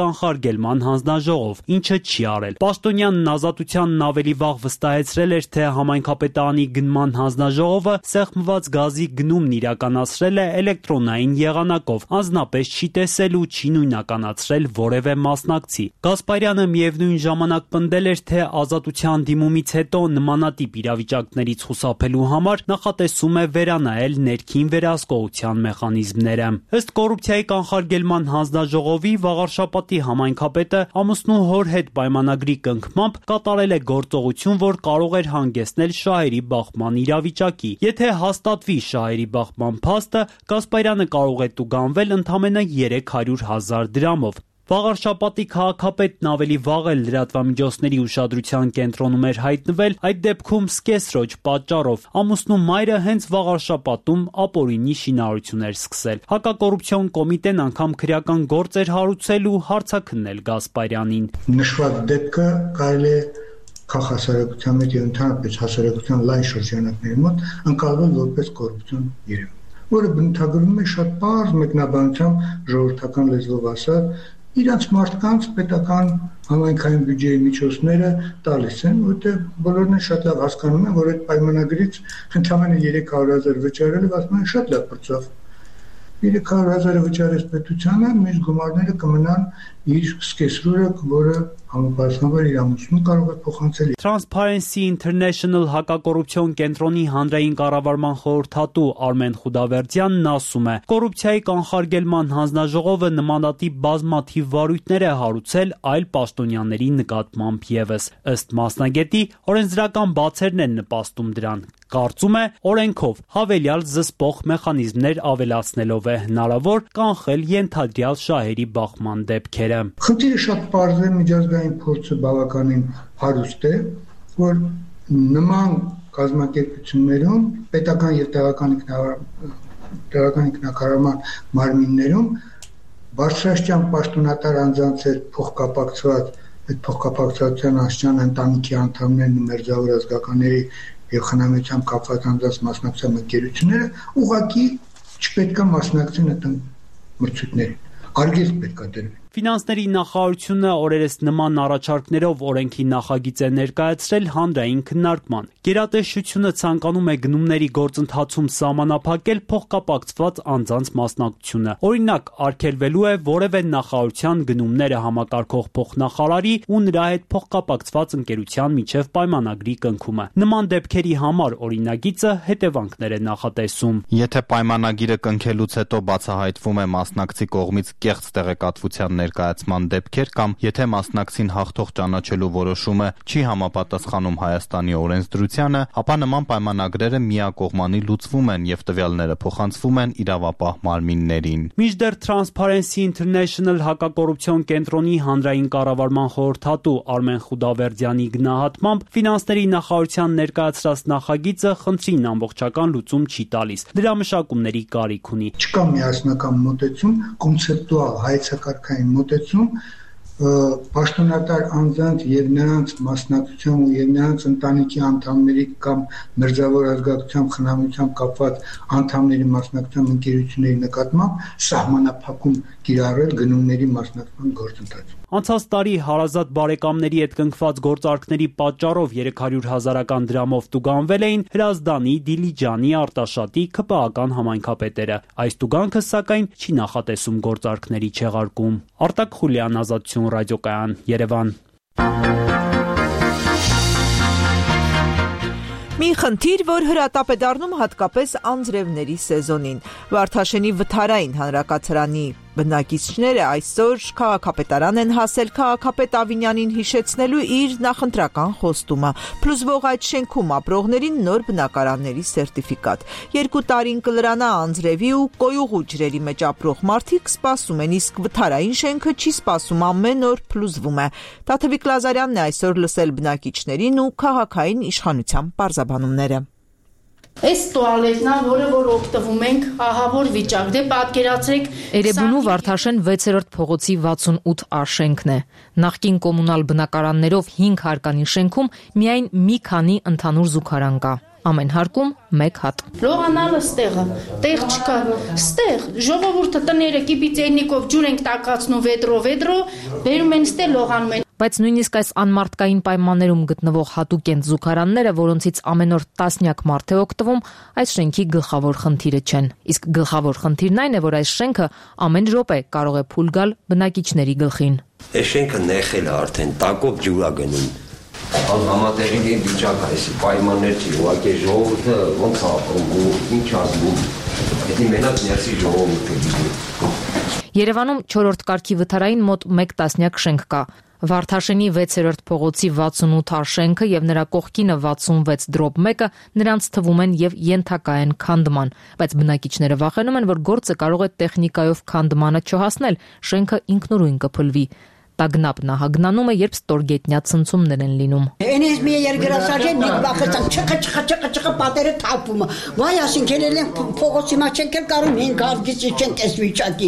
կանխարգելման հանձնաժողով, ինչը չի արել։ Պաշտոնյանն Ազատությանն ավելի վաղ վստահեցրել էր, թե համայնքապետարանի գնման հանձնաժողովը սեղմված գազի գնումն իրականացրել է էլեկտրոնային եղանակով, անձնապես չի տեսել ու չի նույնականացրել որևէ մասնակցի։ Գասպարյանը միևնույն ժամանակ պնդել էր, թե Ազատության դիմումից հետո նմանատիպ իրավիճակներից խուսափելու համար նախատեսում է վերանայել ներքին վերահսկողության մեխանիզմները։ Ըստ կոռուպցիայի կանխարգելման հանձնաժողովի վաղարշապատի համայնքապետը ամուսնու հոր հետ պայմանագրի կնքմամբ կատարել է գործողություն, որ կարող էր հանգեցնել շահերի բախման իրավիճակի։ Եթե հաստատվի շահերի բախման փաստը, Գասպարյանը կարող է տուգանվել ընդամենը երեք հարյուր հազար դրամով։ Վաղարշապատի քաղաքապետն ավելի վաղ էլ լրատվամիջոցների ուշադրության կենտրոնում էր հայտնվել, այդ դեպքում սկեսրոջ պատճառով։ Ամուսնու մայրը հենց վաղարշապատում ապօրինի շինարարություն էր սկսել։ Հակակոռուպցիոն կոմիտեն անգամ քրեական գործ էր հարուցել ու հարցաքննել Գասպարյանին։ Նշված դեպքը կարելի է քաղաքասարակության մեջ եւ ընդհանրապես հասարակության լայն շրջանակների մոտ ընկալվել որպես կոռուպցիոն երևույթ, որը բնութագրվում է շատ պարզ մեկնաբանությամբ ժողովրդական լեզվով ասած իրանց մարդկանց պետական համայնքային բյուջեի միջոցները տալիս են, որտեղ բոլորն են շատ լավ հասկանում են, որ այդ պայմանագրից ընդամենը երեք հարյուր հազար վճարել եւ ասում են շատ լավ բրծավ։ երեք հարյուր հազարը վճարես պետությանը, մյուս գումարները կմնան իր սկեսրուրը, որը համապատասխանաբար իր ամուսնուն կարող է փոխանցել։ Transparency International հակակոռուպցիոն կենտրոնի հանրային կառավարման խորհրդատու Արմեն Խուդավերդյանն ասում է. կոռուպցիայի կանխարգելման հանձնաժողովը նմանատիպ բազմաթիվ վարույթներ է հարուցել այլ պաշտոնյաների նկատմամբ ևս։ Ըստ մասնագետի, օրենսդրական բացերն են նպաստում դրան։ Կարծում է, օրենքով հավելյալ զսպող մեխանիզմներ ավելացնելով է հնարավոր կանխել ենթադրյալ շահերի բախման դեպքերը։ Խնդիրը շատ պարզ է, միջազգային փորձը բավականին հարուստ է, որ նման կազմակերպություններում պետական եւ տեղական տեղական ինքնակառավարման մարմիններում բարձրաստիճան պաշտոնատար անձանց հետ փոխկապակցված այդ փոխկապակցության աշճան ընտանիքի անդամներն ու մերձավոր ազգականների եւ խնամությամբ կապված անձանց մասնակցության ընկերությունները ուղղակի չպետք է մասնակցեն այդ մրցույթներին, արգելք պետք է դրվի։ Ֆինանսների նախարարությունը օրերս նման առաջարկներով օրենքի նախագիծ է ներկայացրել հանրային քննարկման։ Գերատեսչությունը ցանկանում է գնումների գործընթացում սահմանափակել փոխկապակցված անձանց մասնակցությունը։ Օրինակ, արգելվելու է որևէ նախարարության գնումները համակարգող փոխնախարարի ու նրա հետ փոխկապակցված ընկերության միջև պայմանագրի կնքումը։ Նման դեպքերի համար օրինագիծը հետևանքներ է նախատեսում։ Եթե պայմանագիրը կնքելուց հետո բացահայտվում է մասնակցի կողմից կեղծ տեղեկատվության ներկայացման դեպքեր կամ եթե մասնակցին հաղթող ճանաչելու որոշումը չի համապատասխանում Հայաստանի օրենսդրությանը, ապա նման պայմանագրերը միակողմանի լուծվում են եւ տվյալները փոխանցվում են իրավապահ մարմիններին։ Մինչդեռ Transparency International հակակոռուպցիոն կենտրոնի հանրային կառավարման խորհրդատու Արմեն Խուդավերդյանի գնահատմամբ ֆինանսների նախարարության ներկայացրած նախագիծը խնդրին ամբողջական լուծում չի տալիս։ Դրա մշակումների կարիք ունի։ Չկա միասնական մոտեցում, կոնցեպտուալ հայեցակարգային մոտեցում պաշտոնատար անձանց եւ նրանց մասնակցությամբ ու եւ նրանց ընտանիքի անդամների կամ մերձավոր ազգակցությամբ խնամությամբ կապված անդամների մասնակցությամբ ընկերությունների նկատմամբ սահմանափակում կիրառել գնումների մասնակցման գործընթացում։ Անցած տարի հարազատ բարեկամների հետ կնքված գործարքների պատճառով երեք հարյուր հազարական դրամով տուգանվել էին Հրազդանի, Դիլիջանի, Արտաշատի ՔՊԱ-ական համայնքապետերը։ Այս տուգանքը, սակայն, չի նախատեսում գործարքների չեղարկում։ Արտակ Խուլյան, Ազատություն ռադիոկայան, Երևան։ Մի խնդիր, որ հրատապ է դառնում հատկապես անձրևների սեզոնին։ Վարդաշենի վթարային հանրակացարանի բնակիչները այսօր քաղաքապետարան են հասել քաղաքապետ Ավինյանին հիշեցնելու իր նախընտրական խոստումը, փլուզվող այդ շենքում ապրողներին նոր բնակարանների սերտիֆիկատ։ Երկու տարին կլրանա անձրևի ու կոյուղու ջրերի մեջ ապրող մարդիկ սպասում են, իսկ վթարային շենքը չի սպասում, ամեն օր փլուզվում է։ Տաթևիկ Լազարյանն է այսօր լսել բնակիչներին ու քաղաքային իշխանության պարզաբանումները։ Այս տուալետն է, որը որ օգտվում ենք, ահա որ վիճակ, դե պատկերացրեք։ Էրեբունու Վարդաշեն վեցերորդ փողոցի վաթսունութ արշենքն է։ Նախկին կոմունալ բնակարաններով հինգ հարկանի շենքում միայն մի քանի ընդհանուր զուգարան կա։ ամեն հարկում մեկ հատ։ Լողանալը ստեղը, տեղ չկա, ստեղ ժողովուրդը տները կիպիցերնիկով ջուր ենք տակացնում վեդրո վեդրո, բերում են ստեղ լողանում են։ Բայց նույնիսկ այս անմարդկային պայմաններում գտնվող հատուկ են զուգարանները, որոնցից ամեն օր տասնյակ մարդ է օգտվում, այս շենքի գլխավոր խնդիրը չեն։ Իսկ գլխավոր խնդիրն այն է, որ այս շենքը ամեն րոպե կարող է փուլ գալ բնակիչների գլխին։ Այս շենքը նեխել է արդեն, տակով ջուր է գնում։ Համատեղելի վիճակ է, այս պայմաններ չի, ուղղակի ժողովուրդը ոնց է ապրում, ինչ ազգում։ Դա մենակ ներսի ժողովուրդը է։ Երևանում չորրորդ կարգի վթարային մոտ մեկ տասնյակ շենք կա։ Վարդաշենի վեցերորդ փողոցի վաթսունութ շենքը եւ նրա կողքինը վաթսունվեց դրոպ մեկը նրանց թվում են եւ ենթակա են քանդման, բայց բնակիչները վախենում են, որ գործը կարող է տեխնիկայով քանդմանը չհասնել, շենքը ինքնուրույն կփլվի։ Տագնապ նահագնանում է, երբ ստորգետնյա ցնցումներ են լինում։ Էնես մի երկրասարժեն մի բախեցան, չխը չխը չխը չխը պատերը թափում։ Վայ ասին քելել են փողոցի մեջ չեն կարող հինգ հազգից չեն այս վիճակի։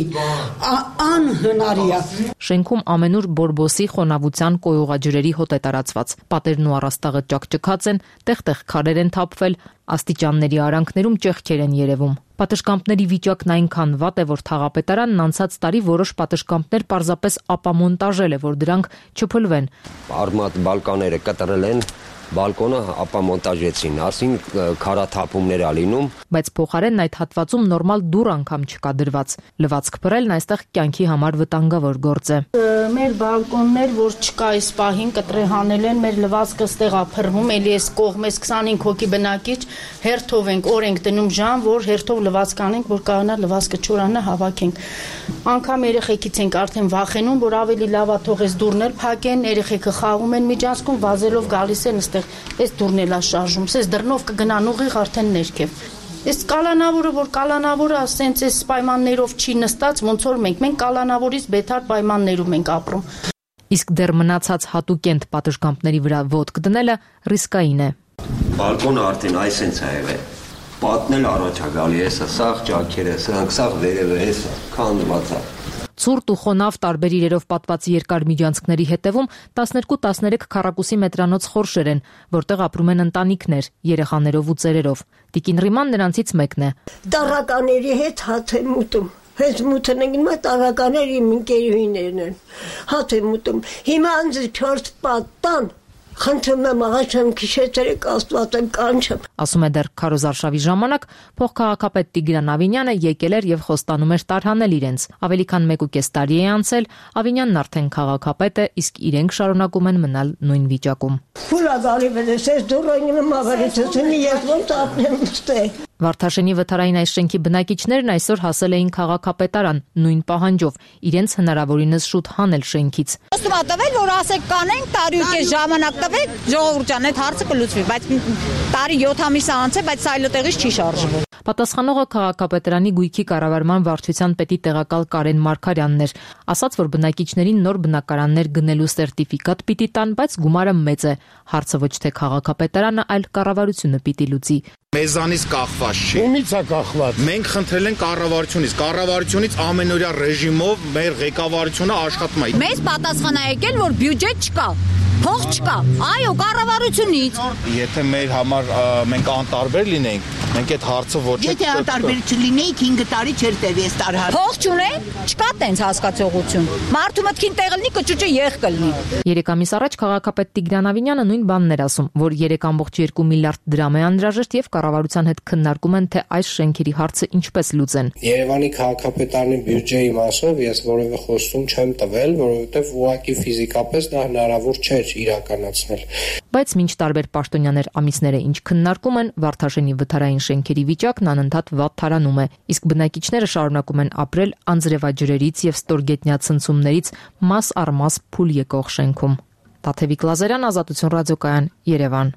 Անհնարի է։ Շենքում ամենուր բորբոսի խոնավության կոյուղաջրերի հոտ է տարածված։ Պատերն ու առաստաղը ճակճկած են, տեղ-տեղ քարեր են թափվել, աստիճանների արանքներում ճեղքեր են երևում։ Պատշգամբների վիճակն այնքան վատ է, որ թաղապետարանն անցած տարի որոշ պատշգամբներ պարզապես ապամոնտաժել է, որ դրանք չփլվեն։ Արմատ բալկաները կտրել են, բալկոնը ապամոնտաժեցին, ասին քարաթափումներ ա լինում, բայց փոխարենն այդ հատվածում նորմալ դուռ անգամ չկա դրված։ Լվացք փռելն այստեղ կյանքի համար վտանգավոր գործ է։ Մեր բալկոններ, որ չկա այս պահին կտրե հանել են, մեր լվացքը ստեղ ա փռվում, էլի այս կողմես քսանհինգ հոգի բնակիչ հերթով ենք, օր ենք դնում ժամ, որ հերթով լվացք անենք, որ կարողանա լվացքը չորանա հավաքենք։ Անկամ երեխեքից ենք արդեն վախենում, որ ավելի լավ է թող այս դուռն էլ փակեն, երեխեքը խաղում են միջանցքում, վազելով գալիս են այստեղ, այս դուռն էլ է շարժում, այս դռնով կգնան ուղիղ արդեն ներքև։ Այս կալանավորը, որ կալանավորը ասենց այս պայմաններով չի նստած, ոնց որ մենք, մենք կալանավորից բետար պայմաններում ենք ապրում։ Իսկ դեռ մնացած հատուկենտ պատշգամբների վրա ոտք դնելը ռիսկային է։ Բալկոնը արդեն այսենց է եղել։ Պատնել առաջ է գալի, հեսա սաղ ճաքերը, սրանք սաղ վերևը, հեսա քանդված է։ Ցուրտ ու խոնավ տարբեր իրերով պատված երկար միջանցքների հետևում տասներկու տասներեք քառակուսի մետրանոց խորշեր են, որտեղ ապրում են ընտանիքներ, երեխաներով ու ծերերով։ Տիկին Ռիման նրանցից մեկն է։ Տարականների հետ հաց եմ ուտում։ Հենց մութն ենք մա տարականների ընկերուհիներն են։ Հաց եմ ուտում։ Հիմա ինձ չորս պատ տան։ Խնդրում եմ աղաչեմ քիշեցրեք Աստված եմ կանչեմ։ Ասում է դեռ քարոզարշավի ժամանակ փոխքաղաքապետ Տիգրան Ավինյանը եկել էր եւ խոստանում էր տարհանել իրենց։ Ավելի քան մեկ ու կես տարի է անցել, Ավինյանն արդեն քաղաքապետ է, իսկ իրենք շարունակում են մնալ նույն վիճակում։ Փուլա գալի վեցես դուրոյնում ավարեցին ես ոնց ապնեմ ստե։ Վարդաշենի վթարային այս շենքի բնակիչներն այսօր հասել էին քաղաքապետարան նույն պահանջով, իրենց հնարավորինս շուտ հանել շենքից։ Ոստումա տվել, որ ասեք կանենք, տարի ու կես ժամանակ տվեք, ժողովուրդ ջան, այդ հարցը կլուծվի, բայց տարի յոթ ամիս անց է, բայց սայլոտեղից չի շարժվում։ Պատասխանողը քաղաքապետարանի գույքի կառավարման վարչության պետի տեղակալ Կարեն Մարգարյանն էր, ասաց, որ բնակիչներին նոր բնակարաններ գնելու սերտիֆիկատ պիտի տան, բայց գումարը մեծ է։ Հարցը ոչ թե քաղաքապետարանը, այլ կառավարությունը պիտի լուծի։ Մեզանից կախված չի։ Ումից է կախված։ Մենք խնդրել ենք կառավարությունից, կառավարությունից ամենօրյա ռեժիմով մեր ղեկավարությունը աշխատում է։ Մեզ պատասխան է եկել, որ բյուջետ չկա, փող չկա։ Այո, կառավարությունից։ Եթե մեր համար մենք անտարբեր լինենք, մենք այդ հարցը ոչ Եթե անտարբեր չլինեիք, հինգ տարի չէր տևի այս տարհար։ Փող չունեն, չկա տենց հասկացողություն։ Մարդու մտքին տեղլնի կճուճը եղ կլինի։ Երեք ամիս առաջ քաղաքապետ Տիգրան Ավինյանը նույն բանն էր ասում, որ երեք կόμ երկու միլիարդ դրամ է անհրաժեշտ եւ կառավարության հետ քննարկում են, թե այս շենքերի հարցը ինչպես լուծեն։ Երևանի քաղաքապետարանի բյուջեի մասով ես որևէ խոստում չեմ տվել, որովհետեւ ուղղակի ֆիզիկապես դա հնարավոր չէր իրականացնել։ Բայց մինչ տարբեր պաշտոնյաներ ամիսները ինչ քննարկում են, Վարդաշենի վթարային շենքերի վիճակն անընդհատ վատթարանում է, իսկ բնակիչները շարունակում են ապրել անձրևաջրերից եւ ստորգետնյա ցնցումներից մաս առ մաս փուլ եկող շենքում։ Տաթևիկ Լազարյան, Ազատություն ռադիոկայան, Երևան։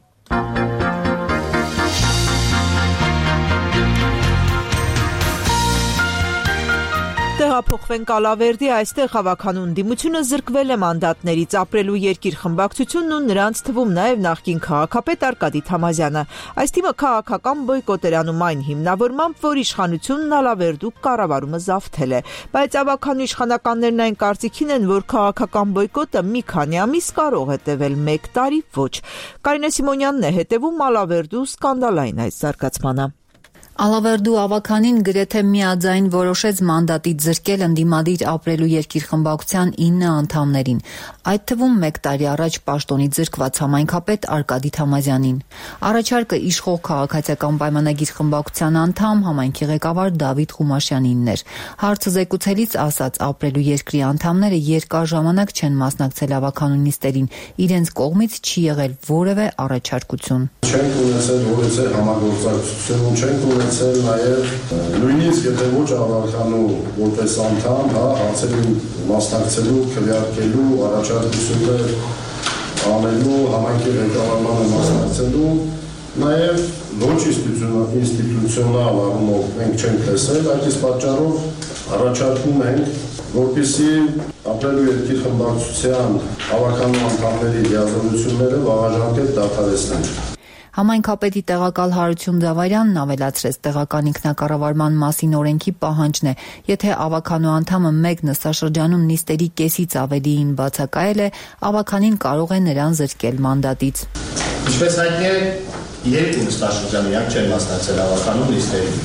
տեղափոխվեն Կալավերդի, այստեղ հավաքանու ընդդիմությունը զրկվել է մանդատներից, ապրելու երկիր խմբակցությունն ու նրանց թվում նաև նախկին քաղաքապետ Արկադի Թամազյանը։ Այս թիմը քաղաքական բոյկոտ էր անում այն հիմնավորմամբ, որ իշխանությունն Ալավերդու կառավարումը զավթել է, բայց ավականու իշխանականներն այն կարծիքին են, որ քաղաքական բոյկոտը մի քանի ամիս կարող է տևել, մեկ տարի ոչ։ Կարինե Սիմոնյանն է հետևում Ալավերդու սկանդալային այս զարգացմանը։ Ալավերդու ավականին գրեթե միաձայն որոշեց մանդատից զրկել ընդդիմադիր ապրելու երկիր խմբակցության ինը անդամներին, այդ թվում մեկ տարի առաջ պաշտոնից զրկված համայնքապետ Արկադի Թամազյանին։ Առաջարկը իշխող քաղաքացիական պայմանագիր խմբակցության անդամ համայնքի ղեկավար Դավիթ Խումաշյանինն էր։ Հարցը զեկուցելիս ասաց, ապրելու երկրի անդամները երկար ժամանակ չեն մասնակցել ավականու նիստերին, իրենց կողմից չի եղել որևէ առաջարկություն։ Չենք ունեցել որևէ համագործակցություն, չենք ունեցել նաև նույնիսկ եթե ոչ ավականու որպես անդամ, հա, հարցերին մասնակցելու, քվեարկելու, առաջարկություններ անելու, համայնքի ղեկավարմանը մասնակցելու, նաև ոչ ինստիտուցիոնալ առումով մենք չենք տեսել, այդ իսկ պատճառով առաջարկում ենք, որպեսզի ապրելու երկիր խմբակցության ավականու անդամների լիազորությունները վաղաժամկետ դադարեցնենք։ Համայնքապետի տեղակալ Հարություն Ձավարյանն ավելացրեց, տեղական ինքնակառավարման մասին օրենքի պահանջն է, եթե ավականու անդամը մեկ նստաշրջանում նիստերի կեսից ավելիին բացակայել է, ավականին կարող է նրան զրկել մանդատից։ Ինչպես հայտնի է, երկու նստաշրջան իրանք չեն մասնակցել ավականու նիստերին։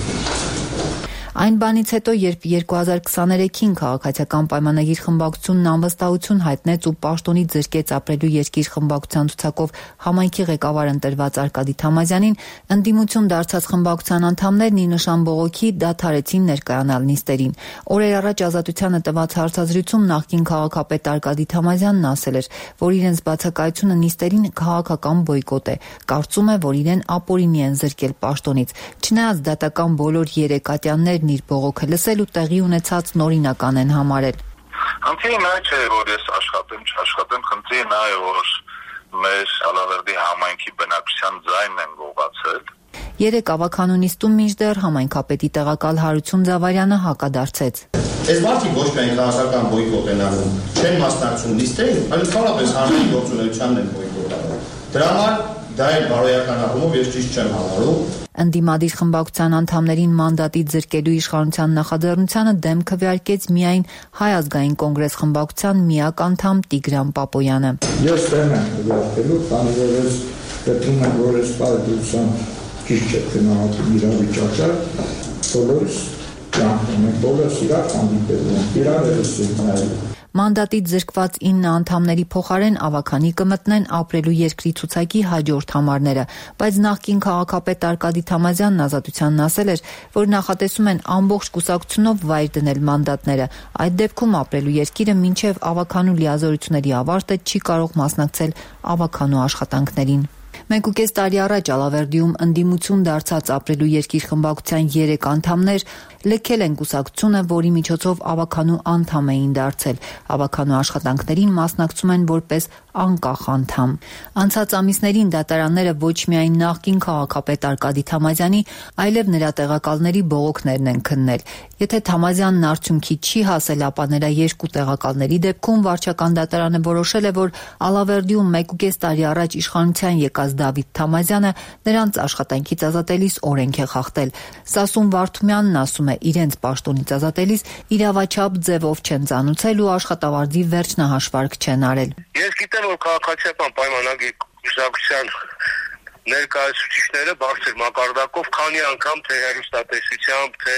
Այն բանից հետո, երբ երկու հազար քսաներեքին քաղաքացիական պայմանագիր խմբակցությունն անվստահություն հայտնեց ու պաշտոնից զրկեց ապրելու երկիր խմբակցության ցուցակով համայնքի ղեկավար ընտրված Արկադի Թամազյանին, ընդդիմություն դարձած խմբակցության անդամներն ի նշան բողոքի դադարեցին ներկայանալ նիստերին։ Օրեր առաջ Ազատությանը տված հարցազրույցում նախկին քաղաքապետ Արկադի Թամազյանն ասել էր, որ իրենց բացակայությունը նիստերին քաղաքական բոյկոտ է, կարծում է, որ իրեն ապօրինի են զրկել պաշտոնից, չնայած դատական բոլոր երեկատյաններ իր բողոքը լսել ու տեղի ունեցած նորինական են համարել։ Խնդիրը նա չէ, որ ես աշխատեմ, չաշխատեմ, խնդիրը նա է, որ մեր Ալավերդի համայնքի բնակչության ձայնն են գողացել։ Երեք ավականու նիստում մինչդեռ համայնքապետի տեղակալ Հարություն Ձավարյանը հակադարձեց։ Այս մարդիկ ոչ միայն քաղաքական բոյկոտ են անում, չեն մասնակցում նիստերին, այլ բնականաբար հանրային գործունեությանն են բոյկոտ անում։ Դրա համար դա էլ բարոյական առումով ես ճիշտ չեմ համարում։ Ընդդիմադիր խմբակցության անդամներին մանդատից զրկելու իշխանության նախաձեռնությանը դեմ քվեարկեց միայն Հայ ազգային կոնգրես խմբակցության միակ անդամ Տիգրան Պապոյանը։ Ես դեմ եմ քվեարկելու, քանի որ ես գտնում եմ, որ այս պայմանության ճիշտ չէ գնահատում իրավիճակը, բոլորս կյանքում ենք, բոլորս իրար հանդիպելու ենք, իրար էլ Մանդատից զրկված ինը անդամների փոխարեն ավականի կմտնեն ապրելու երկրի ցուցակի հաջորդ համարները, բայց նախկին քաղաքապետ Արկադի Թամազյանն Ազատությանն ասել էր, որ նախատեսում են ամբողջ կուսակցությունով վայր դնել մանդատները։ Այդ դեպքում ապրելու երկիրը մինչև ավականու լիազորությունների ավարտը չի կարող մասնակցել ավականու աշխատանքներին։ Մեկ ու կես տարի առաջ Ալավերդիում ընդդիմություն դարձած ապրելու երկիր խմբակցության երեք անդամներ լքել են կուսակցությունը, որի միջոցով ավականու անդամ էին դարձել։ Ավականու աշխատանքներին մասնակցում են որպես անկախ անդամ։ Անցած ամիսներին դատարանները ոչ միայն նախկին քաղաքապետ Արկադի Թամազյանի, այլև նրա տեղակալների բողոքներն են քննել։ Եթե Թամազյանն արդյունքի չի հասել, ապա նրա երկու տեղակալների դեպքում վարչական դատարանը որոշել է, որ Ալավերդիում մեկ ու կես տարի առաջ իշխանության եկած Դավիթ Թամազյանը նրանց աշխատանքից ազատելիս օրենք է խախտել։ Սասուն Վարդումյանն ասում է, իրենց պաշտոնից ազատելիս իրավաչափ ձևով չեն ծանուցել ու աշխատավարձի վերջնահաշվարկ չեն արել։ Ես գիտեմ, որ քաղաքացիական պայմանագիր կուսակցության ներկայացուցիչները բարձր մակարդակով քանի անգամ թե հեռուստատեսությամբ, թե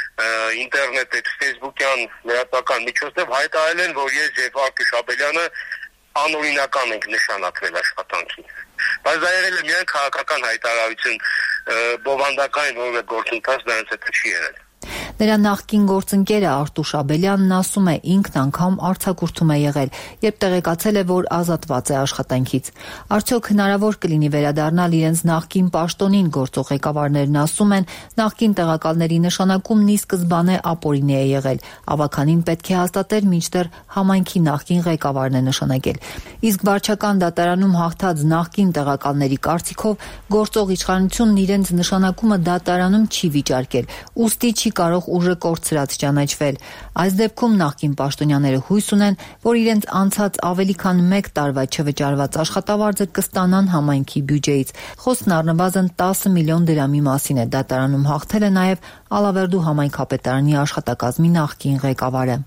ինտերնետ, Facebook-յան լրատվական միջոցով հայտարարել են, որ ես եւ Արկի Շաբելյանը անօրինական ենք նշանակվել աշխատանքին։ Բայց դա եղել է միայն քաղաքական հայտարարություն, բովանդակային որևէ գործընթաց դրանց հետ չի եղել։ Նրա նախկին գործընկերը Արտուշ Աբելյանն ասում է, ինքն անգամ արձակուրդում է եղել, երբ տեղեկացել է, որ ազատված է աշխատանքից։ Արդյոք հնարավոր կլինի վերադառնալ իրենց նախկին պաշտոնին, գործող ղեկավարներն ասում են, նախկին տեղակալների նշանակումն ի սկզբանե ապօրինի է եղել։ Ավականին պետք է հաստատել, մինչդեռ համայնքի նախկին ղեկավարն է նշանակել։ Իսկ վարչական դատարանում հաղթած նախկին տեղակալների կարծիքով գործող իշխանությունն իրենց նշանակումը դատարանում չի վիճարկել, ուստի չի կարող ուժը կորցրած ճանաչվել։ Այս դեպքում նախկին պաշտոնյաները հույս ունեն, որ իրենց անցած ավելի քան մեկ տարվա չվճարված աշխատավարձը կստանան համայնքի բյուջեից։ Խոսքն առնվազն տասը միլիոն դրամի մասին է։ Դատարանում հաղթել է նաև Ալավերդու համայնքապետարանի աշխատակազմի նախկին ղեկավարը։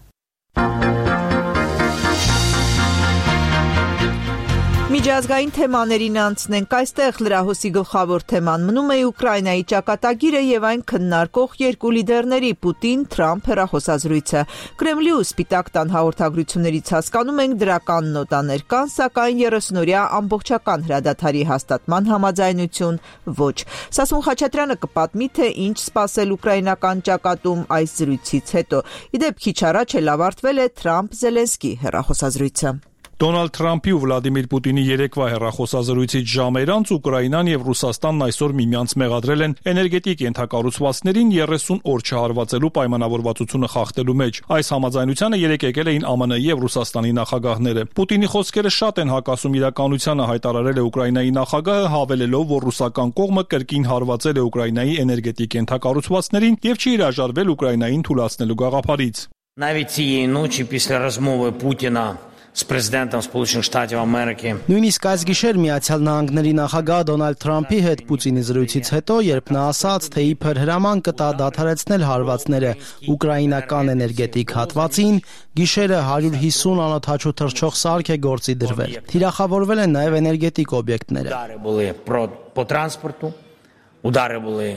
Միջազգային թեմաներին անցնենք, այստեղ լրահոսի գլխավոր թեման մնում է Ուկրաինայի ճակատագիրը եւ այն քննարկող երկու լիդերների Պուտին-Թրամփ հեռախոսազրույցը։ Կրեմլի ու Սպիտակ տան հաղորդագրություններից հասկանում ենք դրական նոտաներ կան, սակայն երեսնօրյա ամբողջական հրադադարի հաստատման համաձայնություն ոչ։ Սասուն Խաչատրյանը կպատմի, թե ինչ սպասել ուկրաինական ճակատում այս զրույցից հետո։ Իդեպ քիչ առաջ էլ ավարտվել է Թրամփ-Զելենսկի հեռախոսազրույցը։ Դոնալդ Թրամփի ու Վլադիմիր Պուտինի երեկվա հեռախոսազրույցից ժամեր անց Ուկրաինան եւ Ռուսաստանն այսօր միմյանց մեղադրել են էներգետիկ ենթակառուցվածքներին երեսուն օր չհարվածելու պայմանավորվածությունը խախտելու մեջ։ Այս համաձայնությանը երեկ եկել էին ԱՄՆ եւ Ռուսաստանի նախագահները։ Պուտինի խոսքերը շատ են հակասում իրականությանը, հայտարարել է Ուկրաինայի նախագահը, հավելելով, որ ռուսական կողմը կրկին հարվածել է Ուկրաինայի էներգետիկ ենթակառուցվածքներին եւ չի հրաժարվել Ուկրաինային թուլացնելու գաղափարից։ Навіть цієї ночі після розмови Путіна з президентом Сполучених Штатів Америки. Նույնիսկ այս գիշեր Միացյալ Նահանգների նախագահ Դոնալդ Թրամփի հետ Պուտինի զրույցից հետո, երբ նա ասաց, թե իբր հրաման կտա դադարեցնել հարվածները ուկրաինական էներգետիկ հատվածին, գիշերը հարյուր հիսուն անօդաչու թռչող սարք է գործի դրվել։ Թիրախավորվել են նաև էներգետիկ օբյեկտները։ Удари були по транспорту, удари були,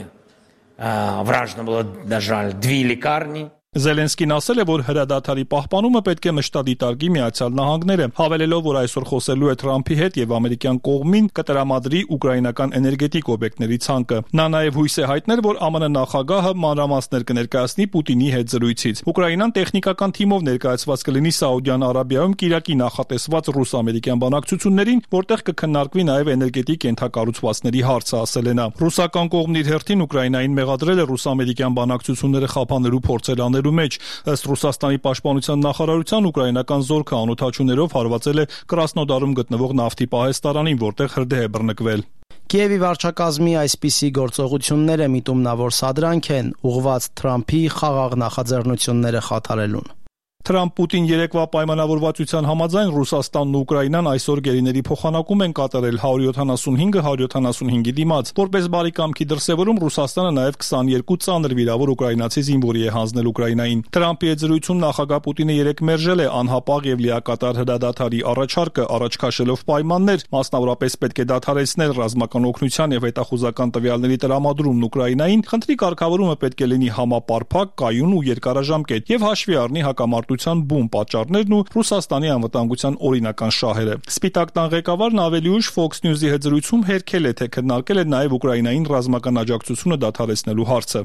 вражено було, на жаль, дві лікарні. Զելենսկին ասել է, որ հրադադարի պահպանումը պետք է մշտադիտարկի Միացյալ Նահանգները, հավելելով, որ այսօր խոսելու է Թրամփի հետ եւ ամերիկյան կողմին կտրամադրի ուկրաինական էներգետիկ օբյեկտների ցանկը։ Նա նաեւ հույս է հայտնել, որ ԱՄՆ նախագահը մանրամասներ կներկայացնի Պուտինի հետ զրույցից։ Ուկրաինան տեխնիկական թիմով ներկայացված կլինի Սաուդյան Արաբիայում Կիրակի նախատեսված ռուս-ամերիկյան բանակցություններին, որտեղ կքննարկվի նաեւ էներգետիկ ենթակառուցվածքների հարցը, ասել է նա։ Ռուսական կողմն իր հերթին Ուկրաինային մեղադրել է ռուս-ամերիկյան բանակցությունները խափանելու փորձեր անել մեջ ըստ Ռուսաստանի պաշտպանության նախարարության ուկրաինական զորքը անօդաչուներով հարվածել է Կրասնոդարում գտնվող նավթի պահեստարանին, որտեղ հրդեհ է բռնկվել։ Կիևի վարչակազմի այսպիսի գործողությունները միտումնավոր սադրանք են ուղղված Թրամփի խաղաղ նախաձեռնությունները խաթարելուն։ Թրամփ-Պուտին երեկվա պայմանավորվածության համաձայն Ռուսաստանն ու Ուկրաինան այսօր գերիների փոխանակում են կատարել հարյուր յոթանասունհինգը հարյուր յոթանասունհինգի դիմաց։ Որպես բարի կամքի դրսևորում Ռուսաստանը նաև քսաներկու ծանր վիրավոր ուկրաինացի զինվորի է հանձնել Ուկրաինային։ Թրամփի հետ զրույցում նախագահ Պուտինը երեկ մերժել է անհապաղ եւ լիակատար հրադադարի առաջարկը, առաջ քաշելով պայմաններ, մասնավորապես պետք է դադարեցնել ռազմական օգնության եւ հետախուզական տվյալների տրամադրումն Ուկրաինային, խնդրի կարգավորումը պետք է լինի համապարփակ, կայուն ու երկարաժամկետ եւ հաշվի առնի հակամարտության բում պատճառներն ու Ռուսաստանի անվտանգության օրինական շահերը։ Սպիտակ տան ղեկավարն ավելի ուշ Fox News-ի հետ զրույցում հերքել է, թե քննարկել է նաև Ուկրաինային ռազմական աջակցությունը դադարեցնելու հարցը։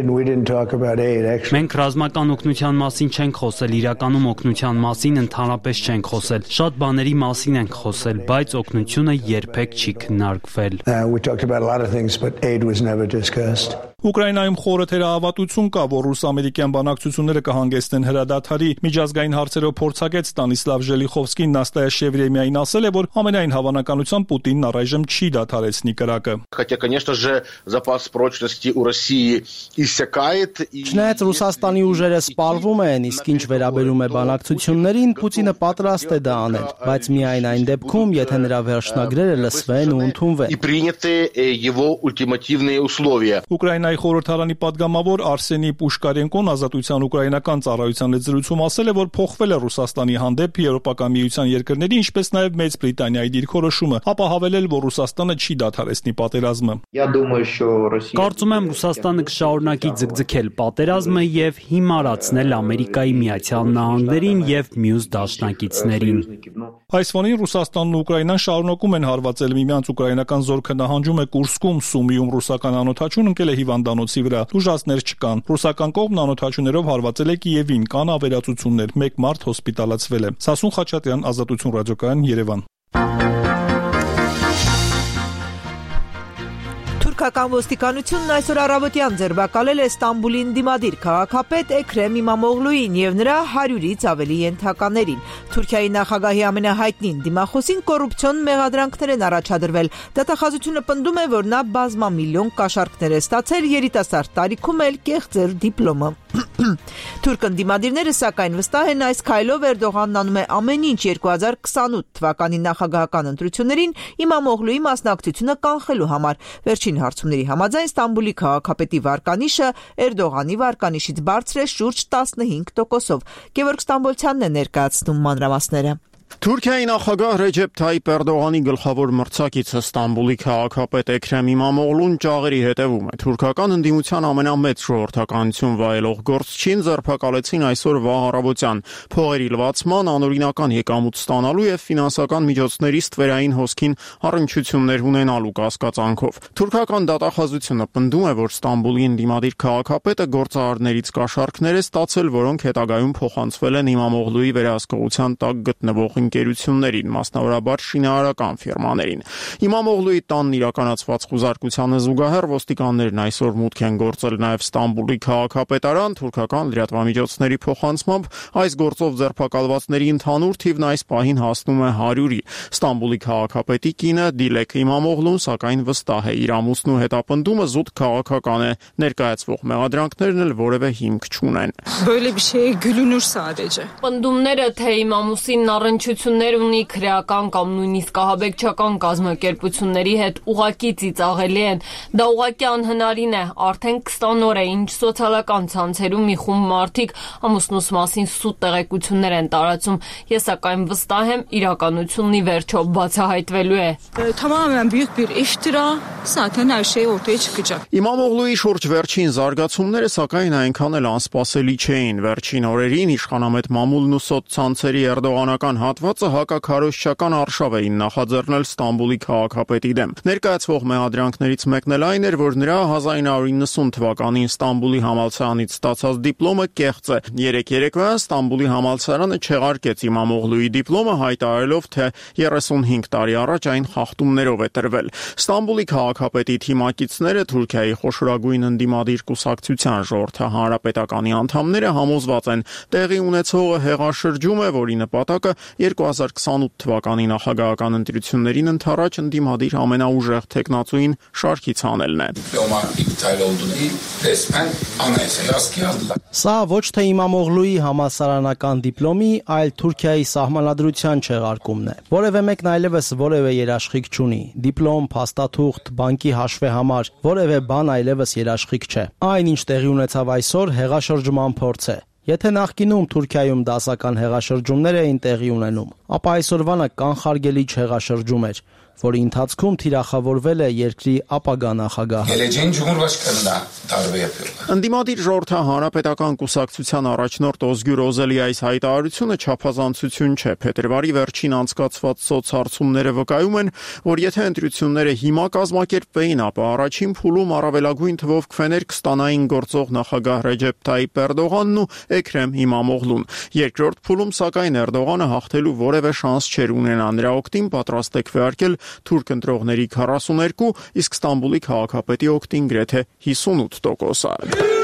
Մենք ռազմական օգնության մասին չենք խոսել, իրականում օգնության մասին ընդհանրապես չենք խոսել։ Շատ բաների մասին ենք խոսել, բայց օգնությունը երբեք չի քննարկվել։ Ուկրաինայում խորը թերահավատություն կա, որ ռուս-ամերիկյան բանակցությունները կհանգեցնեն հրադադարի։ Միջազգային հարցերով փորձագետ Ստանիսլավ Ժելիխովսկին Նաստայա միայն ասել է, որ ամենայն հավանականությամբ Պուտինն առայժմ չի դադարեցնի կրակը։ Չնայած Ռուսաստանի ուժերը սպառվում են, իսկ ինչ վերաբերում է բանակցություններին, Պուտինը պատրաստ է դա անել, բայց միայն այն դեպքում, եթե նրա վերջնագրերը լսվեն ու ընդունվեն։ Ուկրաինայի խորհրդարանի падգամավոր Արսենի Պուշկարենկոն Ազատության ուկրաինական ծառայության հետ զրույցում ասել է, որ փոխվել է Ռուսաստանի հանդեպ Եվրոպական միության երկրների, ինչպես նաև Մեծ Բրիտանիայի դիրքորոշումը, ապա հավելել, որ Ռուսաստանը չի դադարեցնի պատերազմը։ Կարծում եմ Ռուսաստանը կշարունակի ձգձգել պատերազմը եւ հիմարացնել Ամերիկայի Միացյալ Նահանգներին եւ մյուս դաշնակիցներին։ Այս ֆոնին Ռուսաստանն ու Ուկրաինան շարունակում են հարվածել միմյանց։ Ուկրաինական զորքը նահանջում է Կուրսկում, Սումիում ռուսական անօդաչուն ընկել է հիվանդանոցի վրա։ Ուժասներ չկան։ Ռուսական կողմն անօդաչուներով հարվածել է Կիևին, կան ավերածություններ, մեկ մարդ հոսպիտալացվել է։ Սասուն Խաչատրյան, Ազատություն ռադիոկայան, Երևան։ Թուրքական ոստիկանությունն այսօր առավոտյան ձերբակալել է Ստամբուլին դիմադիր քաղաքապետ Էքրեմ Իմամօղլուին եւ նրա հարյուրից ավելի ենթականերին։ Թուրքիայի նախագահի ամենահայտնի դիմախոսին կոռուպցիոն մեղադրանքներ են առաջադրվել։ Դատախազությունը պնդում է, որ նա բազմամիլիոն կաշառքներ է ստացել, երիտասարդ տարիքում էլ կեղծել դիպլոմը։ Թուրք ընդդիմադիրները սակայն վստահ են այս քայլով Էրդողանն անում է ամեն ինչ երկու հազար քսանութ թվականի նախագահական ընտրություններին Իմամօղլուի մասնակցությունը կանխելու համար։ Վերջին հարցումների համաձայն Ստամբուլի քաղաքապետի վարկանիշը Էրդողանի վարկանիշից բարձր է շուրջ տասնհինգ տոկոսով։ Գևորգ Ստամբոլցյանն է ներկայացնում մանրամասները։ Թուրքիայի նախագահ Ռեջեփ Թայիփ Էրդողանի գլխավոր մրցակիցը Ստամբուլի քաղաքապետ Էքրեմ Իմամօղլուն ճաղերի հետևում է։ Թուրքական ընդդիմության ամենամեծ ժողովրդականություն վայելող գործչին ձերբակալեցին այսօր վաղ առավոտյան փողերի լվացման, անօրինական եկամուտ ստանալու եւ ֆինանսական միջոցների ստվերային հոսքին առնչություններ ունենալու կասկածանքով։ Թուրքական դատախազությունը պնդում է, որ Ստամբուլի ընդդիմադիր քաղաքապետը գործարարներից կաշառքներ է ստացել, որոնք հետագայում փոխանցվել են Իմամօղլուի վերահսկողության տակ գտնվող ընկերություններին, մասնավորաբար շինարարական ֆիրմաներին։ Իմամօղլուի տանն իրականացված խուզարկությանը զուգահեռ ոստիկաններն այսօր մուտք են գործել նաև Ստամբուլի քաղաքապետարան, թուրքական լրատվամիջոցների փոխանցմամբ այս գործով ձերբակալվածների ընդհանուր թիվն այս պահին հասնում է հարյուրի։ Ստամբուլի քաղաքապետի կինը Դիլեք Իմամօղլուն սակայն վստահ է, իր ամուսնու հետապնդումը զուտ քաղաքական է, ներկայացվող մեղադրանքներն էլ որևէ հիմք չունեն։ Պնդումները, թե իմ ամուսինն առնչություններ ունի քրեական կամ նույնիսկ ահաբեկչական կազմակերպությունների հետ ուղղակի ծիծաղելի են։ Դա ուղղակի անհնարին է, արդեն քսան օր է, ինչ սոցիալական ցանցերում մի խումբ մարդիկ ամուսնուս մասին սուտ տեղեկություններ են տարածում։ Ես սակայն վստահ եմ, իրականությունն ի վերջո բացահայտվելու է։ Իմամօղլուի շուրջ վերջին զարգացումները սակայն այնքան էլ անսպասելի չէին։ Վերջին օրերին իշխանամետ մամուլն ու սոցցանցերի էրդողանական հատվածը հակաքարոզչական արշավ էին նախաձեռնել Ստամբուլի քաղաքապետի դեմ։ Ներկայացվող մեղադրանքներից մեկն էլ այն էր, որ նրա հազար ինը հարյուր իննսուն թվականին Ստամբուլի համալսարանից ստացած դիպլոմը կեղծ է։ Երեք երեկոյան Ստամբուլի համալսարանը չեղարկեց Իմամօղլուի դիպլոմը, հայտարարելով, թե երեսունհինգ տարի առաջ այն խախտումներով է տրվել։ Ստամբուլի քաղաքապետի թիմակիցները, Թուրքիայի խոշորագույն ընդդիմադիր կուսակցության ժողովրդահանրապետականի անդամները համոզված են, տեղի ունեցողը հեղաշրջում է, որի նպատակը երկու հազար քսանութ թվականի նախագահական ընտրություններին ընդառաջ ընդդիմադիր ամենաուժեղ թեկնածուին շարքից հանելն է։ Սա ոչ թե Իմամօղլուի համալսարանական դիպլոմի, այլ Թուրքիայի սահմանադրության չեղարկումն է։ Որևէ մեկն այլևս որևէ երաշխիք չունի։ Դիպլոմ, փաստաթուղթ, բանկի հաշվեհամար, որևէ բան այլևս երաշխիք չէ։ Այն, ինչ տեղի ունեցավ այսօր, հեղաշրջման փորձ է։ Եթե նախկինում Թուրքիայում դասական հեղաշրջումներ էին տեղի ունենում, ապա այսօրվանը կանխարգելի հեղաշրջում էր, որի ընթացքում թիրախավորվել է երկրի ապագա նախագահը։ Ընդդիմադիր ժողովրդահանրապետական կուսակցության առաջնորդ Օզգյուր Օզելի այս հայտարարությունը չափազանցություն չէ։ Փետրվարի վերջին անցկացված սոցհարցումները վկայում են, որ եթե ընտրությունները հիմա կազմակերպվեին, ապա առաջին փուլում առավելագույն թվով քվեներ կստանային գործող նախագահ Ռեջեփ Թայիփ Էրդողանն ու Էքրեմ Իմամօղլուն։ Երկրորդ փուլում սակայն Էրդողանը հաղթելու որևէ շանս չէր ունենա։ Նրա օգտին պատրաստ է քվեարկել թուրք ընտրողների քառասուներկու, իսկ Ստամբուլի քաղաքապետի օգտին գրեթե հիսունութ տոկոսը։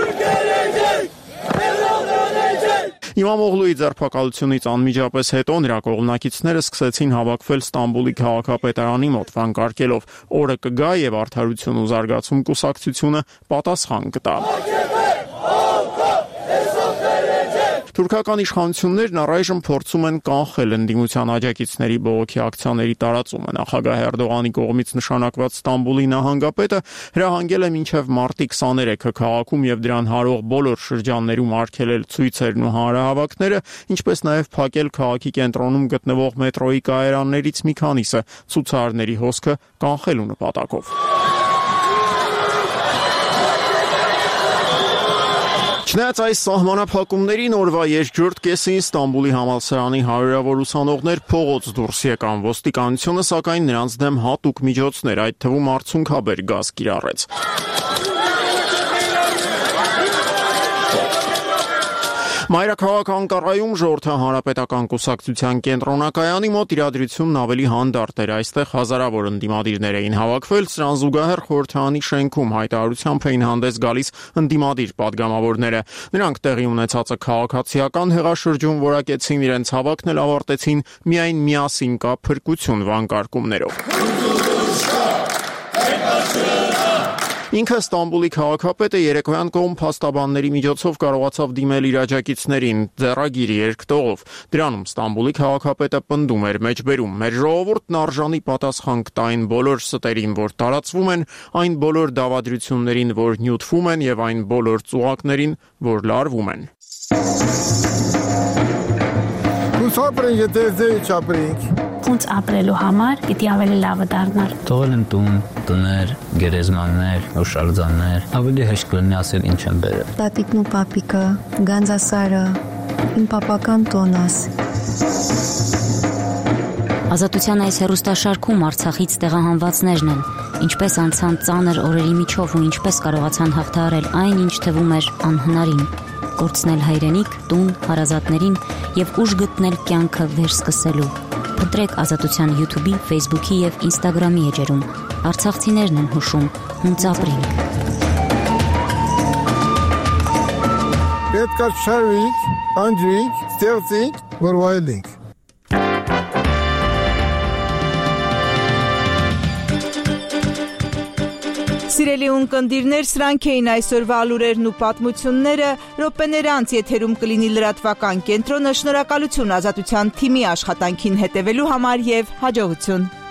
Իմամօղլուի ձերբակալությունից անմիջապես հետո նրա կողմնակիցները սկսեցին հավաքվել Ստամբուլի քաղաքապետարանի մոտ, վանկարկելով օրը կգա եւ Արդարություն ու զարգացում կուսակցությունը պատասխան կտա։ Թուրքական իշխանություններն առայժմ փորձում են կանխել ընդդիմության աջակիցների բողոքի ակցիաների տարածումը։ Նախագահ Էրդողանի կողմից նշանակված Ստամբուլի նահանգապետը հրահանգել է մինչև մարտի քսաներեքը քաղաքում եւ դրան հարող բոլոր շրջաններում արգելել ցույցերն ու հանրահավաքները, ինչպես նաեւ փակել քաղաքի կենտրոնում գտնվող մետրոյի կայարաններից մի քանիսը ցուցարարների հոսքը կանխելու նպատակով։ Չնայած այս սահմանափակումներին օրվա երկրորդ կեսին Ստամբուլի համալսարանի հարյուրավոր ուսանողներ փողոց դուրս եկան։ Ոստիկանությունը սակայն նրանց դեմ հատուկ միջոցներ, այդ թվում արցունքաբեր գազ կիրառեց։ Մայրաքաղաք Անկարայում ժողովրդի հանրապետական կուսակցության կենտրոնակայանի մոտ իրադրությունն ավելի հանդարտ էր։ Այստեղ հազարավոր ընդդիմադիրներ էին հավաքվել, սրան զուգահեռ խորհրդարանի շենքում հայտարարությամբ էին հանդես գալիս ընդդիմադիր падգամավորները։ Նրանք տեղի ունեցածը քաղաքացիական հեղաշրջում որակեցին, իրենց հավաքն էլ ավարտեցին միայն միասին կա փրկություն վանկարկումներով։ Ինքը Ստամբուլի քաղաքապետը երեկոյան կողմ փաստաբանների միջոցով կարողացավ դիմել իր աջակիցներին ձեռագիր երկտողով։ Դրանում Ստամբուլի քաղաքապետը պնդում էր մեջբերում. «Մեր ժողովուրդն արժանի պատասխան կտա այն բոլոր ստերին, որ տարածվում են, այն բոլոր դավադրություններին, որ նյութվում են, եւ այն բոլոր ծուղակներին, որ լարվում են»։ Ուսապրենք, եթե չապրենք։ Ոնց ապրելու համար պիտի ավելի լավը դառնար։ Թողել են տուն, տներ, գերեզմաններ, հուշարձաններ, ավելի հեշտ կլինի ասել ինչ են բերել։ Տատիկն ու պապիկը, Գանձասարը, իմ պապական տոնս։ Ազատության այս հեռուստաշարքում Արցախից տեղահանվածներն են, ինչպես անցան ծանր օրերի միջով ու ինչպես կարողացան հաղթահարել այն, ինչ թվում էր անհնարին, կորցնել հայրենիք, տուն, հարազատներին եւ ուժ գտնել կյանքը վերսկսելու։ Փնտրեք Ազատության յութուբի, ֆեյսբուքի եւ ինստագրամի էջերում։ Արցախցիներն են հուշում, հունց ապրենք։ Պետք է շարվենք, անջրենք, ստեղծենք, որ վայելենք։ Սիրելի ունկնդիրներ, սրանք էին այսօրվա լուրերն ու պատմությունները։ Րոպեներ անց եթերում կլինի լրատվական կենտրոնը։ Շնորհակալություն Ազատության թիմի աշխատանքին հետևելու համար եւ հաջողություն։